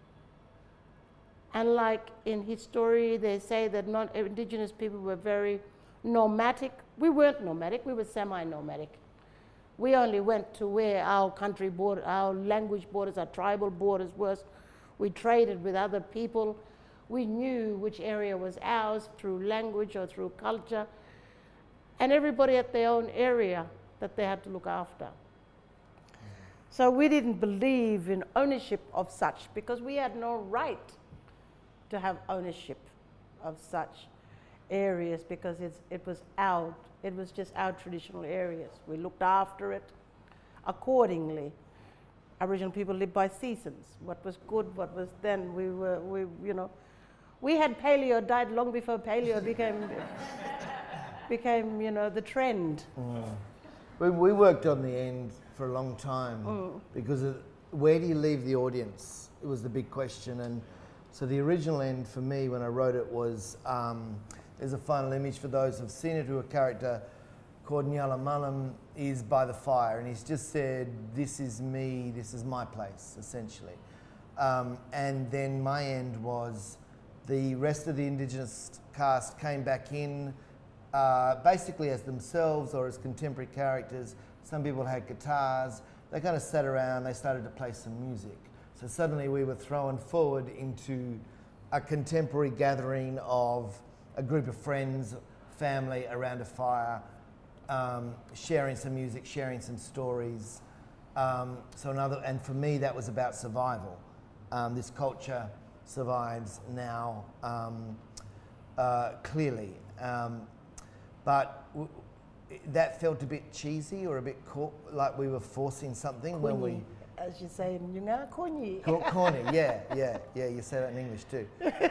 And like in history, they say that non-Indigenous people were very nomadic. We weren't nomadic, we were semi-nomadic. We only went to where our country border, our language borders, our tribal borders was. We traded with other people. We knew which area was ours through language or through culture. And everybody had their own area that they had to look after. So we didn't believe in ownership of such because we had no right to have ownership of such areas because it was just our traditional areas. We looked after it accordingly. Aboriginal people lived by seasons. What was good, what was then, we had paleo, died long before paleo became the trend. We worked on the end for a long time because where do you leave the audience? It was the big question. And So the original end for me when I wrote it was, there's a final image for those who've seen it, who a character called Nyala Malam is by the fire, and he's just said, this is me, this is my place, essentially. And then my end was the rest of the Indigenous cast came back in, basically as themselves or as contemporary characters. Some people had guitars. They kind of sat around, they started to play some music. So suddenly we were thrown forward into a contemporary gathering of a group of friends, family around a fire, sharing some music, sharing some stories. And for me that was about survival. This culture survives now clearly. But that felt a bit cheesy or a bit like we were forcing something when we... As you say in Nyunga, corny. Corny, yeah, you say that in English too.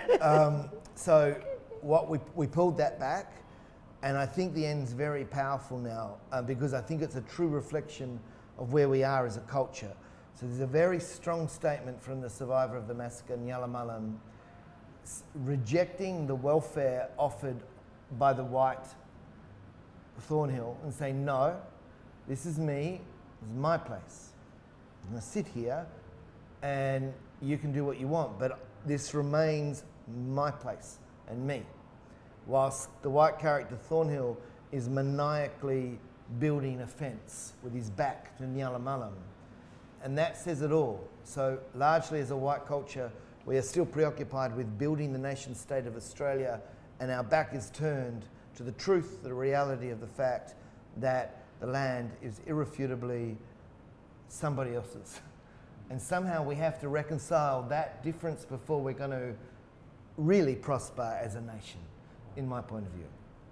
So we pulled that back, and I think the end's very powerful now because I think it's a true reflection of where we are as a culture. So there's a very strong statement from the survivor of the massacre, Nyala Malam, rejecting the welfare offered by the white Thornhill and saying, no, this is me, this is my place. I'm going to sit here and you can do what you want, but this remains my place and me. Whilst the white character Thornhill is maniacally building a fence with his back to Nyala Malam. And that says it all. So largely as a white culture, we are still preoccupied with building the nation state of Australia, and our back is turned to the truth, the reality of the fact that the land is irrefutably somebody else's. And somehow we have to reconcile that difference before we're going to really prosper as a nation, in my point of view.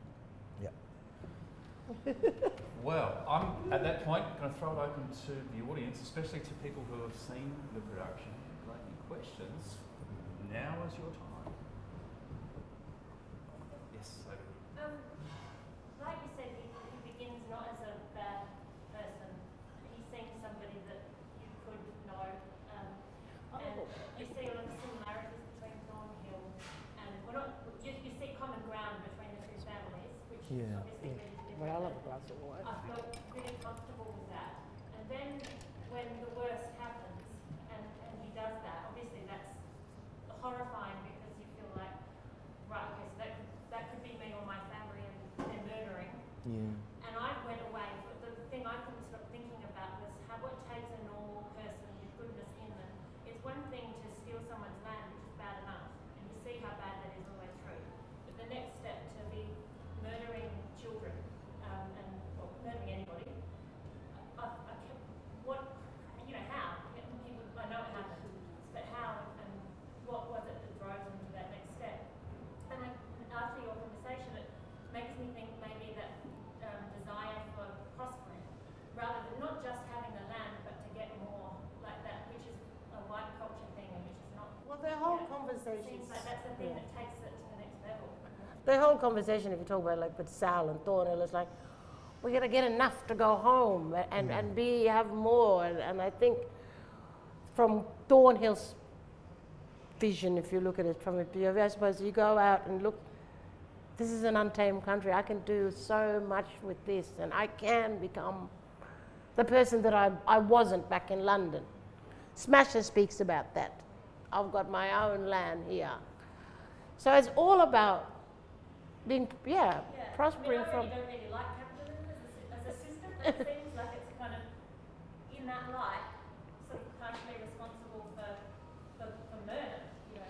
Yeah. Well, I'm at that point going to throw it open to the audience, especially to people who have seen the production. If you have any questions, now is your time. Yes, over here. Like you said, he begins not as a bad person. He seems somebody that you could know. And you see a lot of similarities between Thornhill and, well, not, you see common ground between the two families, which obviously really different. Well, I love a glass of wine. I felt really comfortable with that. And then when the worst happens and he does that, obviously that's horrifying because you feel like, right, okay, so that could be me or my family and murdering. Yeah. And I went away, but the thing I couldn't stop thinking about was what takes a normal person with goodness in them. It's one thing to steal someone's land, which is bad enough, and you see how bad that is all the way through. But the next step to be murdering children or murdering anybody, I kept, how? People, I know it happened, but how and what was it that drove them to that next step? And after your conversation, it makes me think maybe that desire for prospering, rather than not just having the land, but to get more like that, which is a white culture thing, and which is not. Well, the whole It conversation. seems like that's the thing that takes it to the next level. The whole conversation, if you talk about like with Sal and Thornhill, is like, we got to get enough to go home and have more. And I think from Thornhill's vision, if you look at it from a POV, I suppose you go out and look, this is an untamed country. I can do so much with this, and I can become the person that I wasn't back in London. Smasher speaks about that. I've got my own land here. So it's all about being, prospering I from. don't really like capitalism as a system, but it seems like it's kind of, in that light, sort of partially responsible for murder,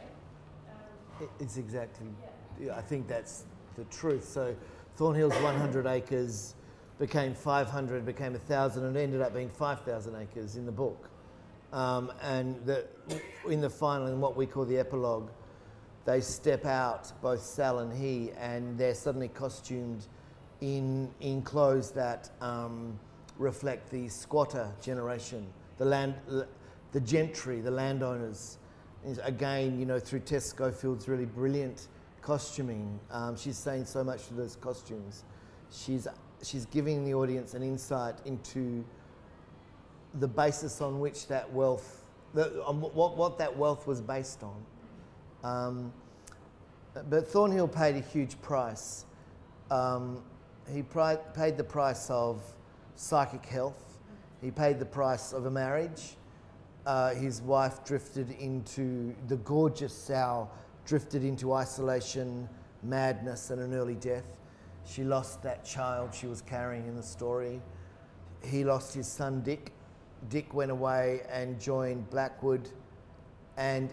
It's exactly, I think that's the truth. So Thornhill's 100 acres became 500, became 1,000, and ended up being 5,000 acres in the book. And in the final, in what we call the epilogue, they step out, both Sal and he, and they're suddenly costumed in clothes that reflect the squatter generation, the gentry, the landowners. Again, through Tess Schofield's really brilliant costuming, she's saying so much to those costumes. She's giving the audience an insight into the basis on which that wealth, what that wealth was based on. But Thornhill paid a huge price. He paid the price of psychic health. He paid the price of a marriage. His wife drifted into, the gorgeous Sal drifted into isolation, madness, and an early death. She lost that child she was carrying in the story. He lost his son Dick. Dick went away and joined Blackwood and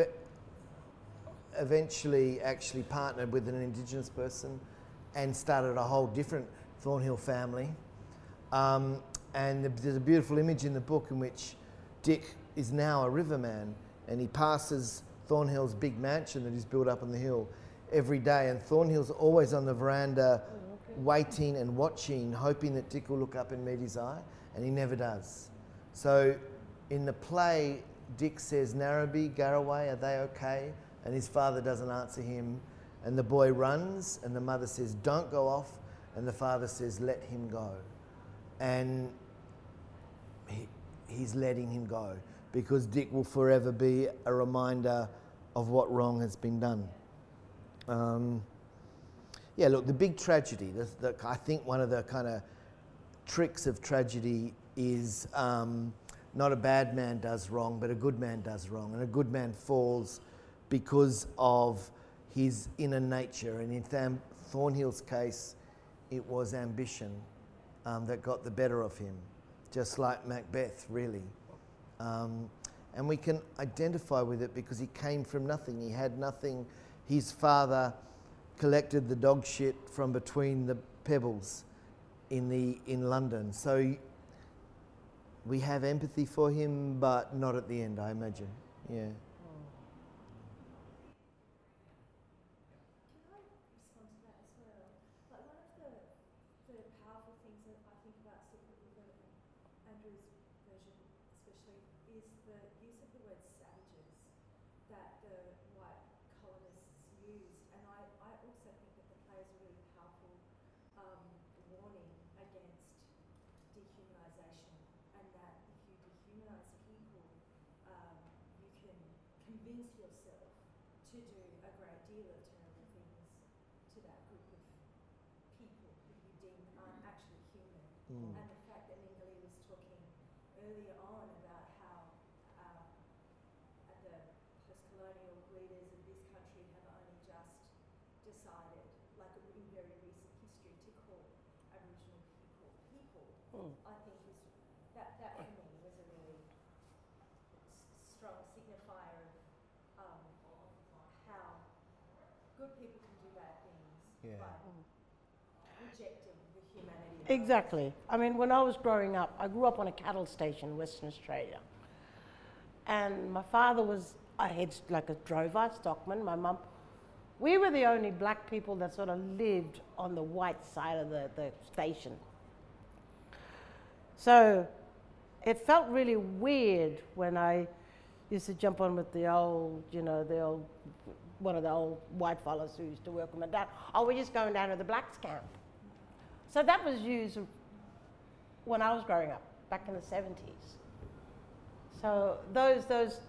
eventually actually partnered with an Indigenous person and started a whole different Thornhill family. And there's a beautiful image in the book in which Dick is now a riverman, and he passes Thornhill's big mansion that he's built up on the hill every day, and Thornhill's always on the veranda waiting and watching, hoping that Dick will look up and meet his eye, and he never does. So in the play, Dick says, "Narrabee, Garraway, are they okay?" And his father doesn't answer him, and the boy runs, and the mother says, "Don't go off," and the father says, "Let him go." And he's letting him go because Dick will forever be a reminder of what wrong has been done. Yeah, look, the big tragedy, I think one of the kind of tricks of tragedy is not a bad man does wrong, but a good man does wrong. And a good man falls because of his inner nature. And in Thornhill's case, it was ambition that got the better of him, just like Macbeth, really. And we can identify with it because he came from nothing. He had nothing. His father collected the dog shit from between the pebbles in London. So we have empathy for him, but not at the end, I imagine. Yeah. And the fact that Ningali was talking earlier on about how the post-colonial leaders of this country have only just decided, like in very recent history, to call Aboriginal people, I think that for me was a really strong signifier of how good people can do bad things by rejecting the humanity. Exactly. I mean, when I was growing up, I grew up on a cattle station in Western Australia. And my father was a drover, stockman. My mum, we were the only black people that sort of lived on the white side of the station. So it felt really weird when I used to jump on with the old, one of the old white fellas who used to work with my dad. Oh, we're just going down to the blacks camp. So that was used when I was growing up, back in the 70s. So those,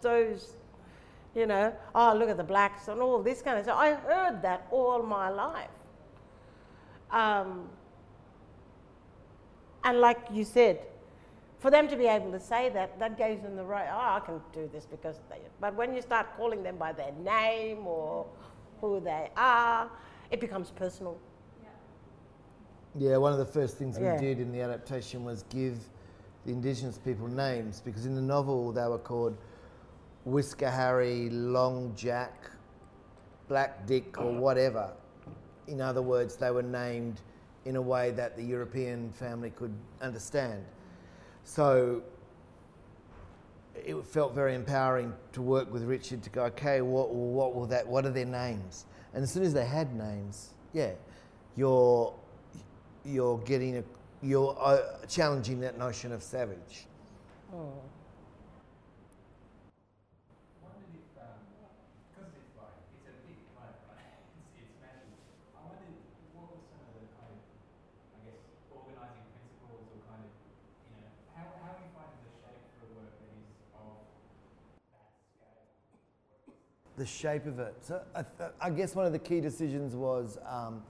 oh, look at the blacks and all this kind of stuff. I heard that all my life. And like you said, for them to be able to say that, that gives them the right, oh, I can do this because they, but when you start calling them by their name or who they are, it becomes personal. Yeah, one of the first things we did in the adaptation was give the Indigenous people names, because in the novel they were called Whisker Harry, Long Jack, Black Dick, or whatever. In other words, they were named in a way that the European family could understand. So it felt very empowering to work with Richard to go, okay, what are their names? And as soon as they had names, you're challenging that notion of savage. Oh. Wondered if, because it's a big play, right? It's massive. I wondered what were some of the kind of, I guess, organising principles or kind of, how are you finding the shape for a work that is of that scale? the shape of it. So I guess one of the key decisions was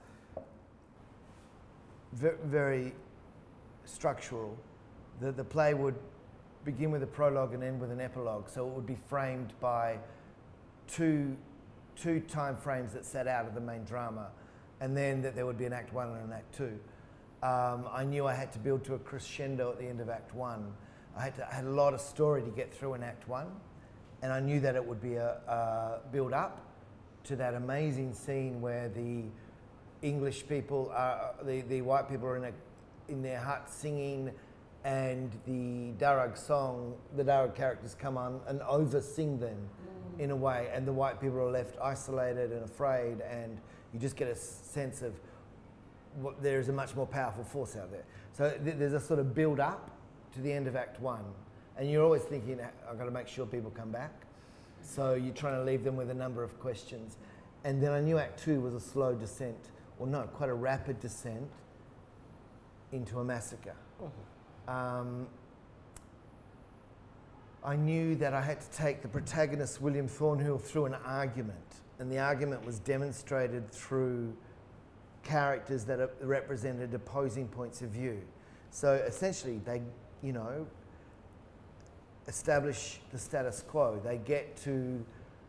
very structural. The play would begin with a prologue and end with an epilogue, so it would be framed by two time frames that set out of the main drama, and then that there would be an Act 1 and an Act 2. I knew I had to build to a crescendo at the end of Act 1. I had a lot of story to get through in Act 1, and I knew that it would be a build up to that amazing scene where the English people, the white people are in their hut singing, and the Darug song, the Darug characters come on and over-sing them in a way, and the white people are left isolated and afraid, and you just get a sense of there is a much more powerful force out there. So there's a sort of build up to the end of Act 1, and you're always thinking, I've got to make sure people come back. So you're trying to leave them with a number of questions. And then I knew Act 2 was a slow descent, or no, quite a rapid descent into a massacre. I knew that I had to take the protagonist, William Thornhill, through an argument, and the argument was demonstrated through characters that represented opposing points of view. So essentially, they, establish the status quo. They get to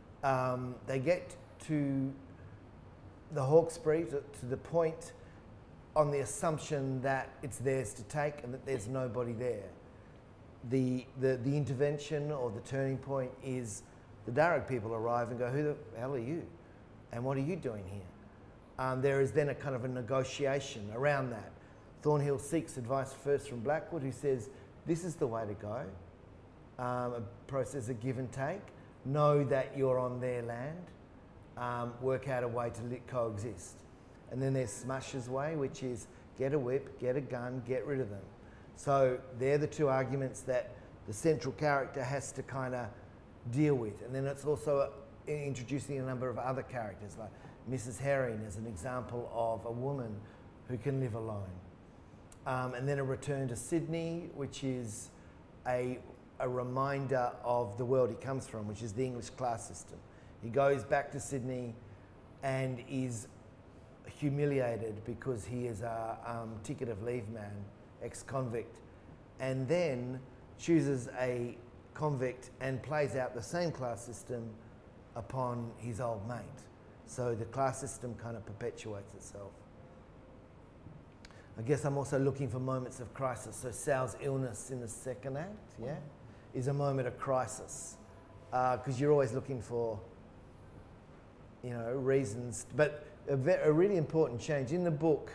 the Hawkesbury to the point on the assumption that it's theirs to take and that there's nobody there. The intervention or the turning point is the Darug people arrive and go, who the hell are you? And what are you doing here? There is then a kind of a negotiation around that. Thornhill seeks advice first from Blackwood, who says, this is the way to go. A process of give and take. Know that you're on their land. Work out a way to coexist. And then there's Smush's way, which is get a whip, get a gun, get rid of them. So they're the two arguments that the central character has to kind of deal with. And then it's also introducing a number of other characters, like Mrs. Herring as an example of a woman who can live alone. And then a return to Sydney, which is a reminder of the world he comes from, which is the English class system. He goes back to Sydney and is humiliated because he is a ticket of leave man, ex-convict, and then chooses a convict and plays out the same class system upon his old mate. So the class system kind of perpetuates itself. I guess I'm also looking for moments of crisis. So Sal's illness in the second act, is a moment of crisis, because you're always looking for, reasons. But a really important change in the book.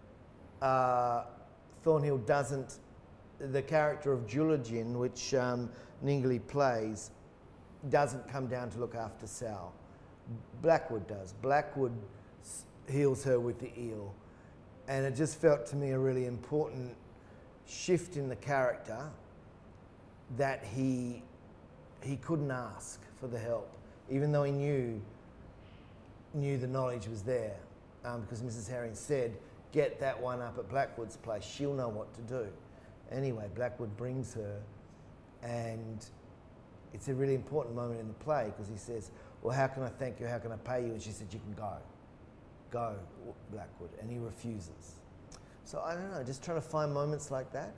Thornhill doesn't. The character of Julagin, which Ningley plays, doesn't come down to look after Sal. Blackwood does. Blackwood heals her with the eel. And it just felt to me a really important shift in the character that he couldn't ask for the help, even though he knew the knowledge was there. Because Mrs. Herring said, get that one up at Blackwood's place, she'll know what to do. Anyway, Blackwood brings her, and it's a really important moment in the play because he says, well, how can I thank you, how can I pay you? And she said, you can go. Go, Blackwood. And he refuses. So I don't know, just trying to find moments like that.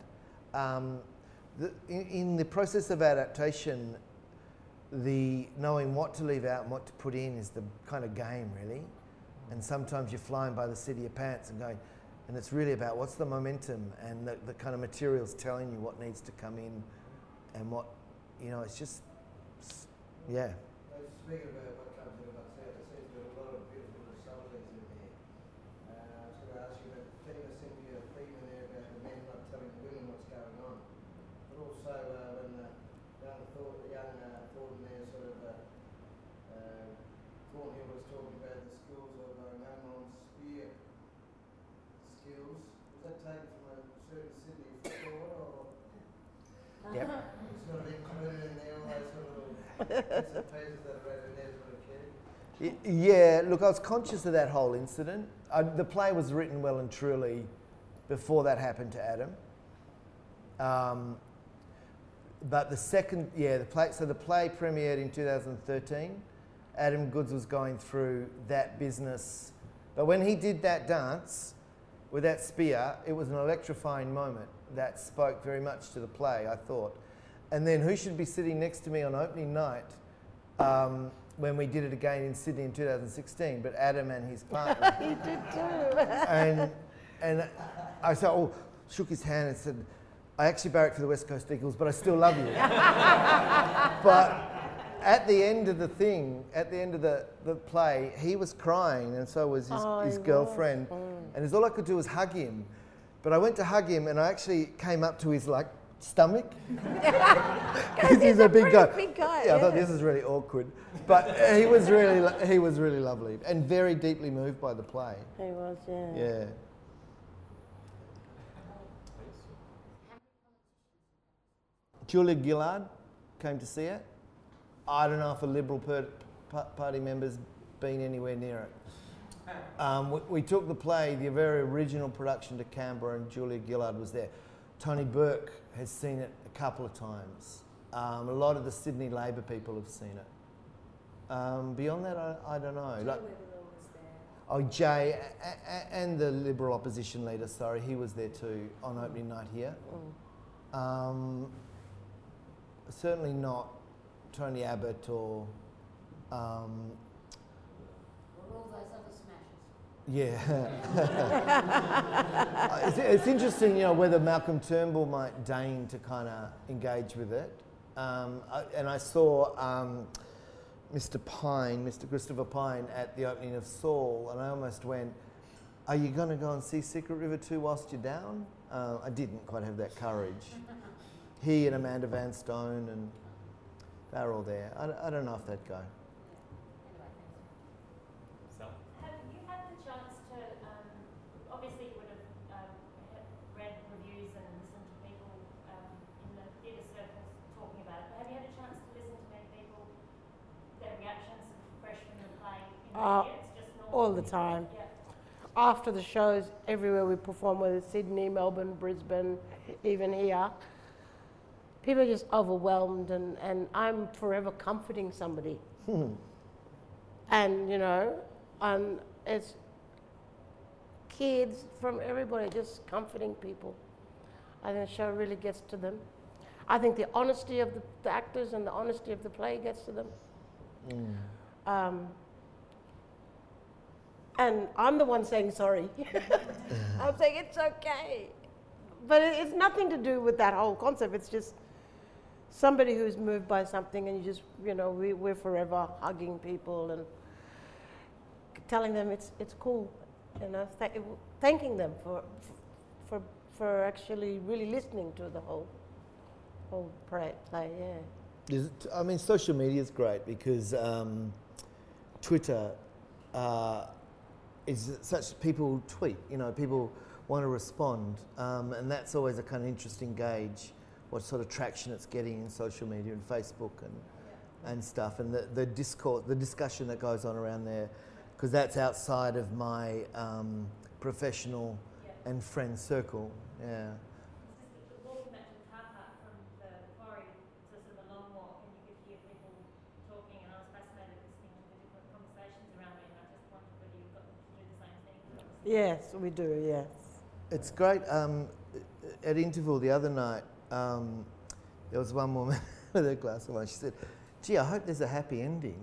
In the process of adaptation, the knowing what to leave out and what to put in is the kind of game, really. And sometimes you're flying by the seat of your pants and going, and it's really about what's the momentum and the kind of materials telling you what needs to come in and what, it's just, yeah. Speaking about what comes in about South, there seems to be a lot of beautiful subtleties in there. I was going to ask you about the theme, there seemed to be a theme in there about the men not telling the women what's going on. But also when the young Thornton there sort of, Thornhill was talking about the skills of home-on spear skills. Was that taken from a certain Sydney footballer, or? Yep. It's sort of included in there, all those sort of bits and pieces that are in there sort of kid. Yeah, look, I was conscious of that whole incident. The play was written well and truly before that happened to Adam. But the play premiered in 2013. Adam Goods was going through that business. But when he did that dance with that spear, it was an electrifying moment that spoke very much to the play, I thought. And then who should be sitting next to me on opening night when we did it again in Sydney in 2016, but Adam and his partner. He did too. and I said, shook his hand and said, I actually barrack for the West Coast Eagles, but I still love you. But at the end of the thing, at the end of the play, he was crying, and so was his girlfriend. And all I could do was hug him. But I went to hug him, and I actually came up to his stomach. Because he's a big guy. Yeah, I thought this is really awkward. But he was really lovely and very deeply moved by the play. He was, yeah. Yeah. Julia Gillard came to see it. I don't know if a Liberal Party member's been anywhere near it. We took the play, the very original production, to Canberra, and Julia Gillard was there. Tony Burke has seen it a couple of times. A lot of the Sydney Labor people have seen it. Beyond that, I don't know. Jay Weatherall was there. Oh, Jay, and the Liberal opposition leader, sorry, he was there too on opening night here. Certainly not Tony Abbott or... all those other smashes. Yeah. It's interesting, whether Malcolm Turnbull might deign to kind of engage with it. And I saw Mr. Christopher Pine at the opening of Saul, and I almost went, are you going to go and see Secret River 2 whilst you're down? I didn't quite have that courage. He and Amanda Van Stone, and they're all there. I don't know if they'd go. Have you had the chance to, obviously you would have read reviews and listened to people in the theatre circles talking about it, but have you had a chance to listen to many people, their reactions fresh from the play in the year? It's just normal. All the time. Yeah. After the shows, everywhere we perform, whether it's Sydney, Melbourne, Brisbane, even here, people are just overwhelmed, and I'm forever comforting somebody. And, and it's kids from everybody just comforting people. I think the show really gets to them. I think the honesty of the actors and the honesty of the play gets to them. And I'm the one saying sorry. I'm saying it's okay. But it's nothing to do with that whole concept. It's just somebody who's moved by something, and you just, we're forever hugging people and telling them it's cool, thanking them for actually really listening to the whole play. Yeah. Social media is great because Twitter is such, people tweet, people want to respond, and that's always a kind of interesting gauge, what sort of traction it's getting in social media and Facebook and stuff, and the discussion that goes on around there, because that's outside of my professional and friend circle. Yeah. It's just the walking back to the car park from the quarry, so sort of a long walk, and you could hear people talking, and I was fascinated listening to the different conversations around it, and I just wondered whether you've got them to do the same thing. Yes, we do, yes. It's great. At interval the other night, there was one woman with a glass of wine. She said, gee, I hope there's a happy ending.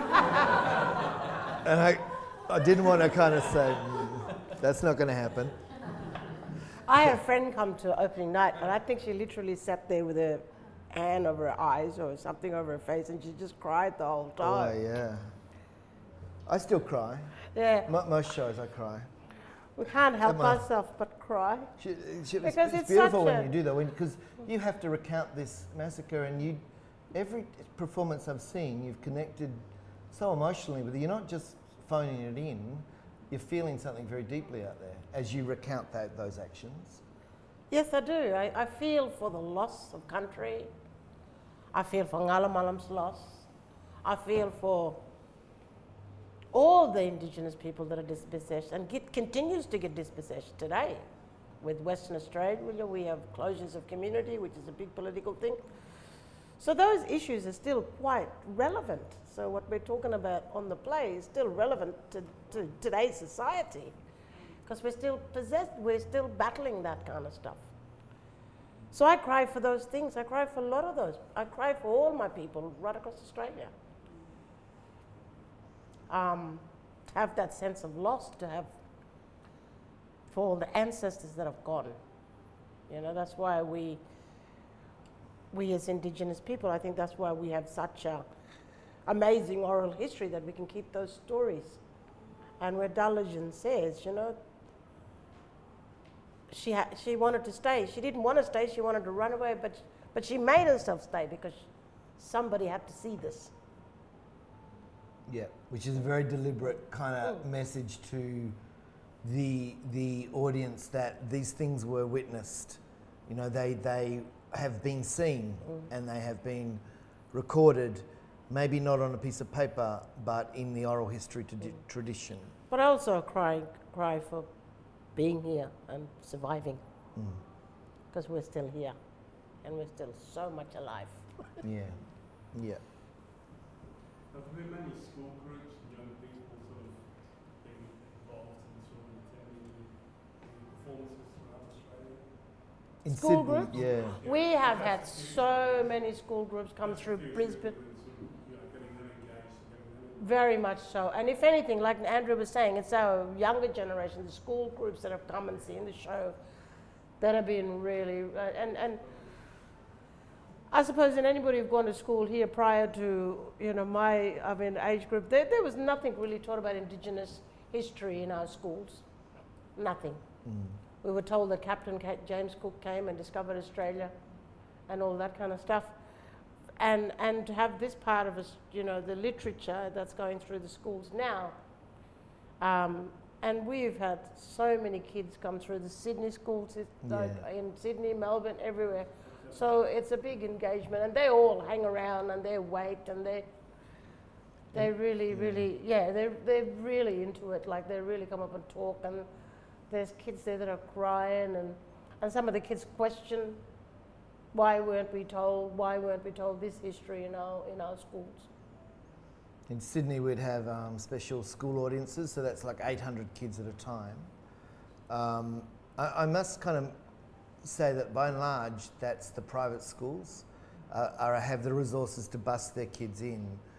And I didn't want to kind of say, that's not going to happen. I had a friend come to opening night, and I think she literally sat there with her hand over her eyes or something over her face, and she just cried the whole time. Oh, yeah. I still cry. Yeah. Most shows I cry. We can't help ourselves but cry. Because it's beautiful when you do that, because you have to recount this massacre, and every performance I've seen, you've connected so emotionally with it. You're not just phoning it in, you're feeling something very deeply out there as you recount those actions. Yes, I do. I feel for the loss of country. I feel for Ngala Malam's loss. I feel for all the Indigenous people that are dispossessed, and continues to get dispossessed today. With Western Australia, we have closures of community, which is a big political thing. So those issues are still quite relevant. So what we're talking about on the play is still relevant to today's society, because we're still battling that kind of stuff. So I cry for those things. I cry for a lot of those. I cry for all my people right across Australia. To have that sense of loss, to have for all the ancestors that have gone. You know, that's why we as Indigenous people, I think that's why we have such a amazing oral history, that we can keep those stories. And where Dalajan says, you know, she wanted to stay. She didn't want to stay. She wanted to run away, but she made herself stay because somebody had to see this. Yeah, which is a very deliberate kind of message to the audience, that these things were witnessed. You know, they have been seen and they have been recorded, maybe not on a piece of paper, but in the oral history tradition. But I also cry for being here and surviving, because we're still here and we're still so much alive. Yeah, yeah. Have there been many school groups and young people sort of being involved in sort of attending the performances throughout Australia? In School Sydney, groups? yeah. We have had so many school groups come through Brisbane. Sort of, you know, getting them engaged and getting them Very much so. And if anything, like Andrew was saying, it's our younger generation, the school groups that have come and seen the show, that have been really, and I suppose in anybody who've gone to school here prior to, you know, my age group, there was nothing really taught about Indigenous history in our schools. Nothing. We were told that Captain James Cook came and discovered Australia and all that kind of stuff. And to have this part of us, you know, the literature that's going through the schools now. And we've had so many kids come through the Sydney schools, in Sydney, Melbourne, everywhere. So it's a big engagement, and they all hang around and they wait, and they really, they're really into it. Like, they really come up and talk, and there's kids there that are crying, and some of the kids question, why weren't we told this history in our schools? In Sydney, we'd have special school audiences, so that's like 800 kids at a time. I must kind of say that by and large, that's the private schools have the resources to bust their kids in.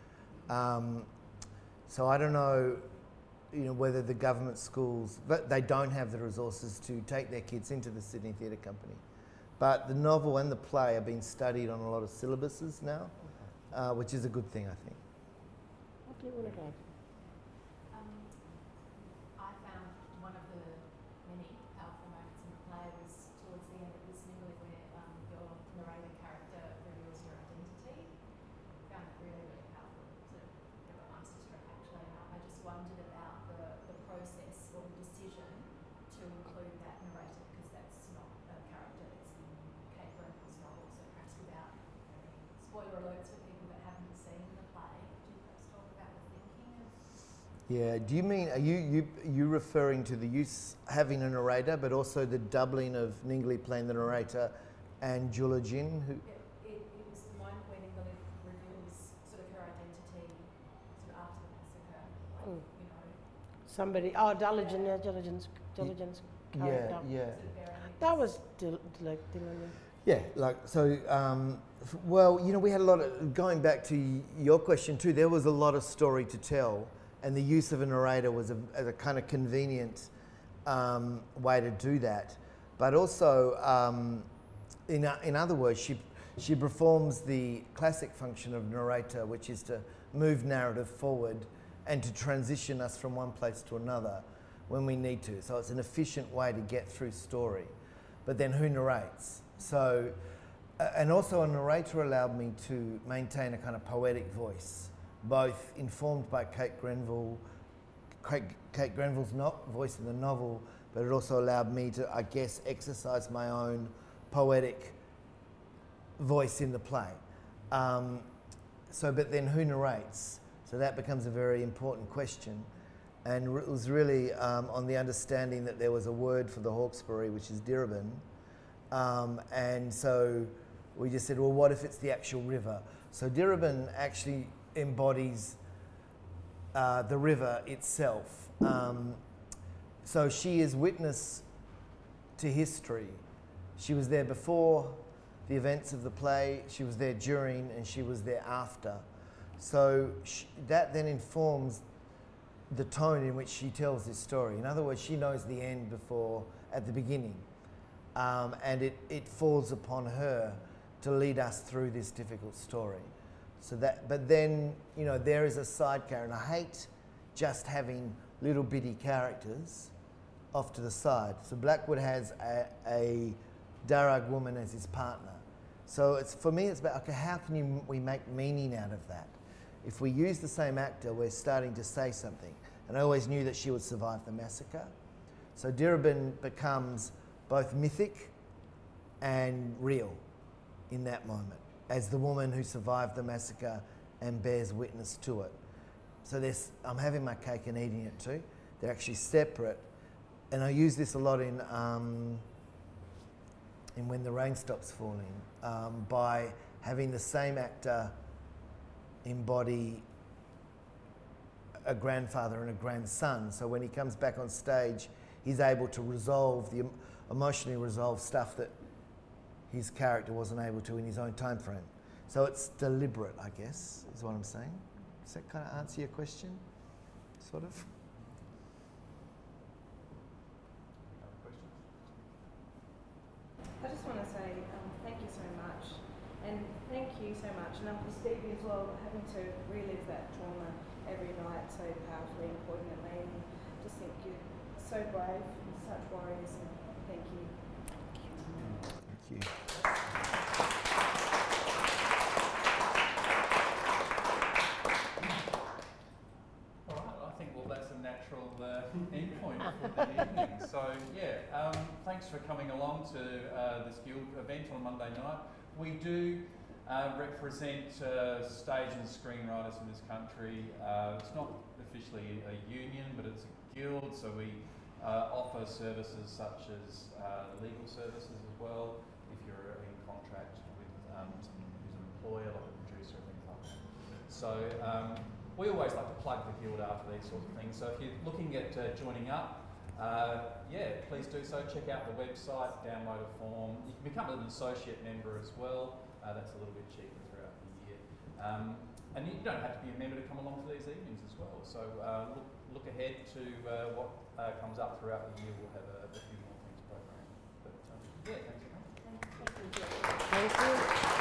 So I don't know, you know, whether the government schools, but they don't have the resources to take their kids into the Sydney Theatre Company. But the novel and the play are being studied on a lot of syllabuses now, which is a good thing, I think. What do you want to add? I found one of the many powerful moments in the play was towards the end of this Ningli, where your narrator character reveals your identity. I found it really, really powerful. Sort of a bit of a masterstroke, actually. And I just wondered about the process or the decision to include that narrator, because that's not a character that's in Kate Grenville's novel. So perhaps without spoiler alerts for people that haven't seen the play, could you perhaps talk about the thinking of? Yeah, do you mean, are you referring to the use, having a narrator, but also the doubling of Ningli playing the narrator and Julajin, who? It was the moment when Ningli reveals sort of her identity sort of after the massacre, like, you know. Somebody, Dalajan's character. Yeah. That was Dylan. Yeah, like, so, well, you know, we had a lot of, going back to your question too, there was a lot of story to tell, and the use of a narrator was a kind of convenient way to do that. But also, in other words, she performs the classic function of narrator, which is to move narrative forward and to transition us from one place to another when we need to. So it's an efficient way to get through story. But then who narrates? So, and also a narrator allowed me to maintain a kind of poetic voice, both informed by Kate Grenville's voice in the novel, but it also allowed me to, I guess, exercise my own poetic voice in the play. But then who narrates? So that becomes a very important question. And it was really on the understanding that there was a word for the Hawkesbury, which is Diribin. And so We just said, well, what if it's the actual river? So Diribin actually embodies the river itself. So she is witness to history. She was there before the events of the play, she was there during, and she was there after. So that then informs the tone in which she tells this story. In other words, she knows the end before, at the beginning. And it falls upon her to lead us through this difficult story. So that, but then, you know, there is a side character, and I hate just having little bitty characters off to the side. So Blackwood has a Darug woman as his partner. So it's, for me, it's about, okay, how can we make meaning out of that? If we use the same actor, we're starting to say something. And I always knew that she would survive the massacre. So Diribin becomes both mythic and real in that moment, as the woman who survived the massacre and bears witness to it. So I'm having my cake and eating it too. They're actually separate. And I use this a lot in When the Rain Stops Falling, by having the same actor embody a grandfather and a grandson. So when he comes back on stage, he's able to emotionally resolve stuff that his character wasn't able to in his own time frame. So it's deliberate, I guess, is what I'm saying. Does that kind of answer your question? Sort of? Other questions? I just want to say thank you so much, and thank you so much, and for Stevie as well, having to relive that trauma every night so powerfully and poignantly, and just think you're so brave, and such warriors, and thank you. Thank you. All right, I think, well, that's a natural end point for the evening. So, yeah, thanks for coming along to this Guild event on Monday night. We do represent stage and screenwriters in this country. It's not officially a union, but it's a guild, so we offer services such as legal services as well, if you're in contract with someone who's an employer, like a producer, things like that. So we always like to plug the guild after these sorts of things. So if you're looking at joining up, yeah, please do so. Check out the website, download a form. You can become an associate member as well. That's a little bit cheaper throughout the year. And you don't have to be a member to come along to these evenings as well. So look ahead to what comes up throughout the year. We'll have a few more things programmed. But yeah, thanks for coming. Thank you.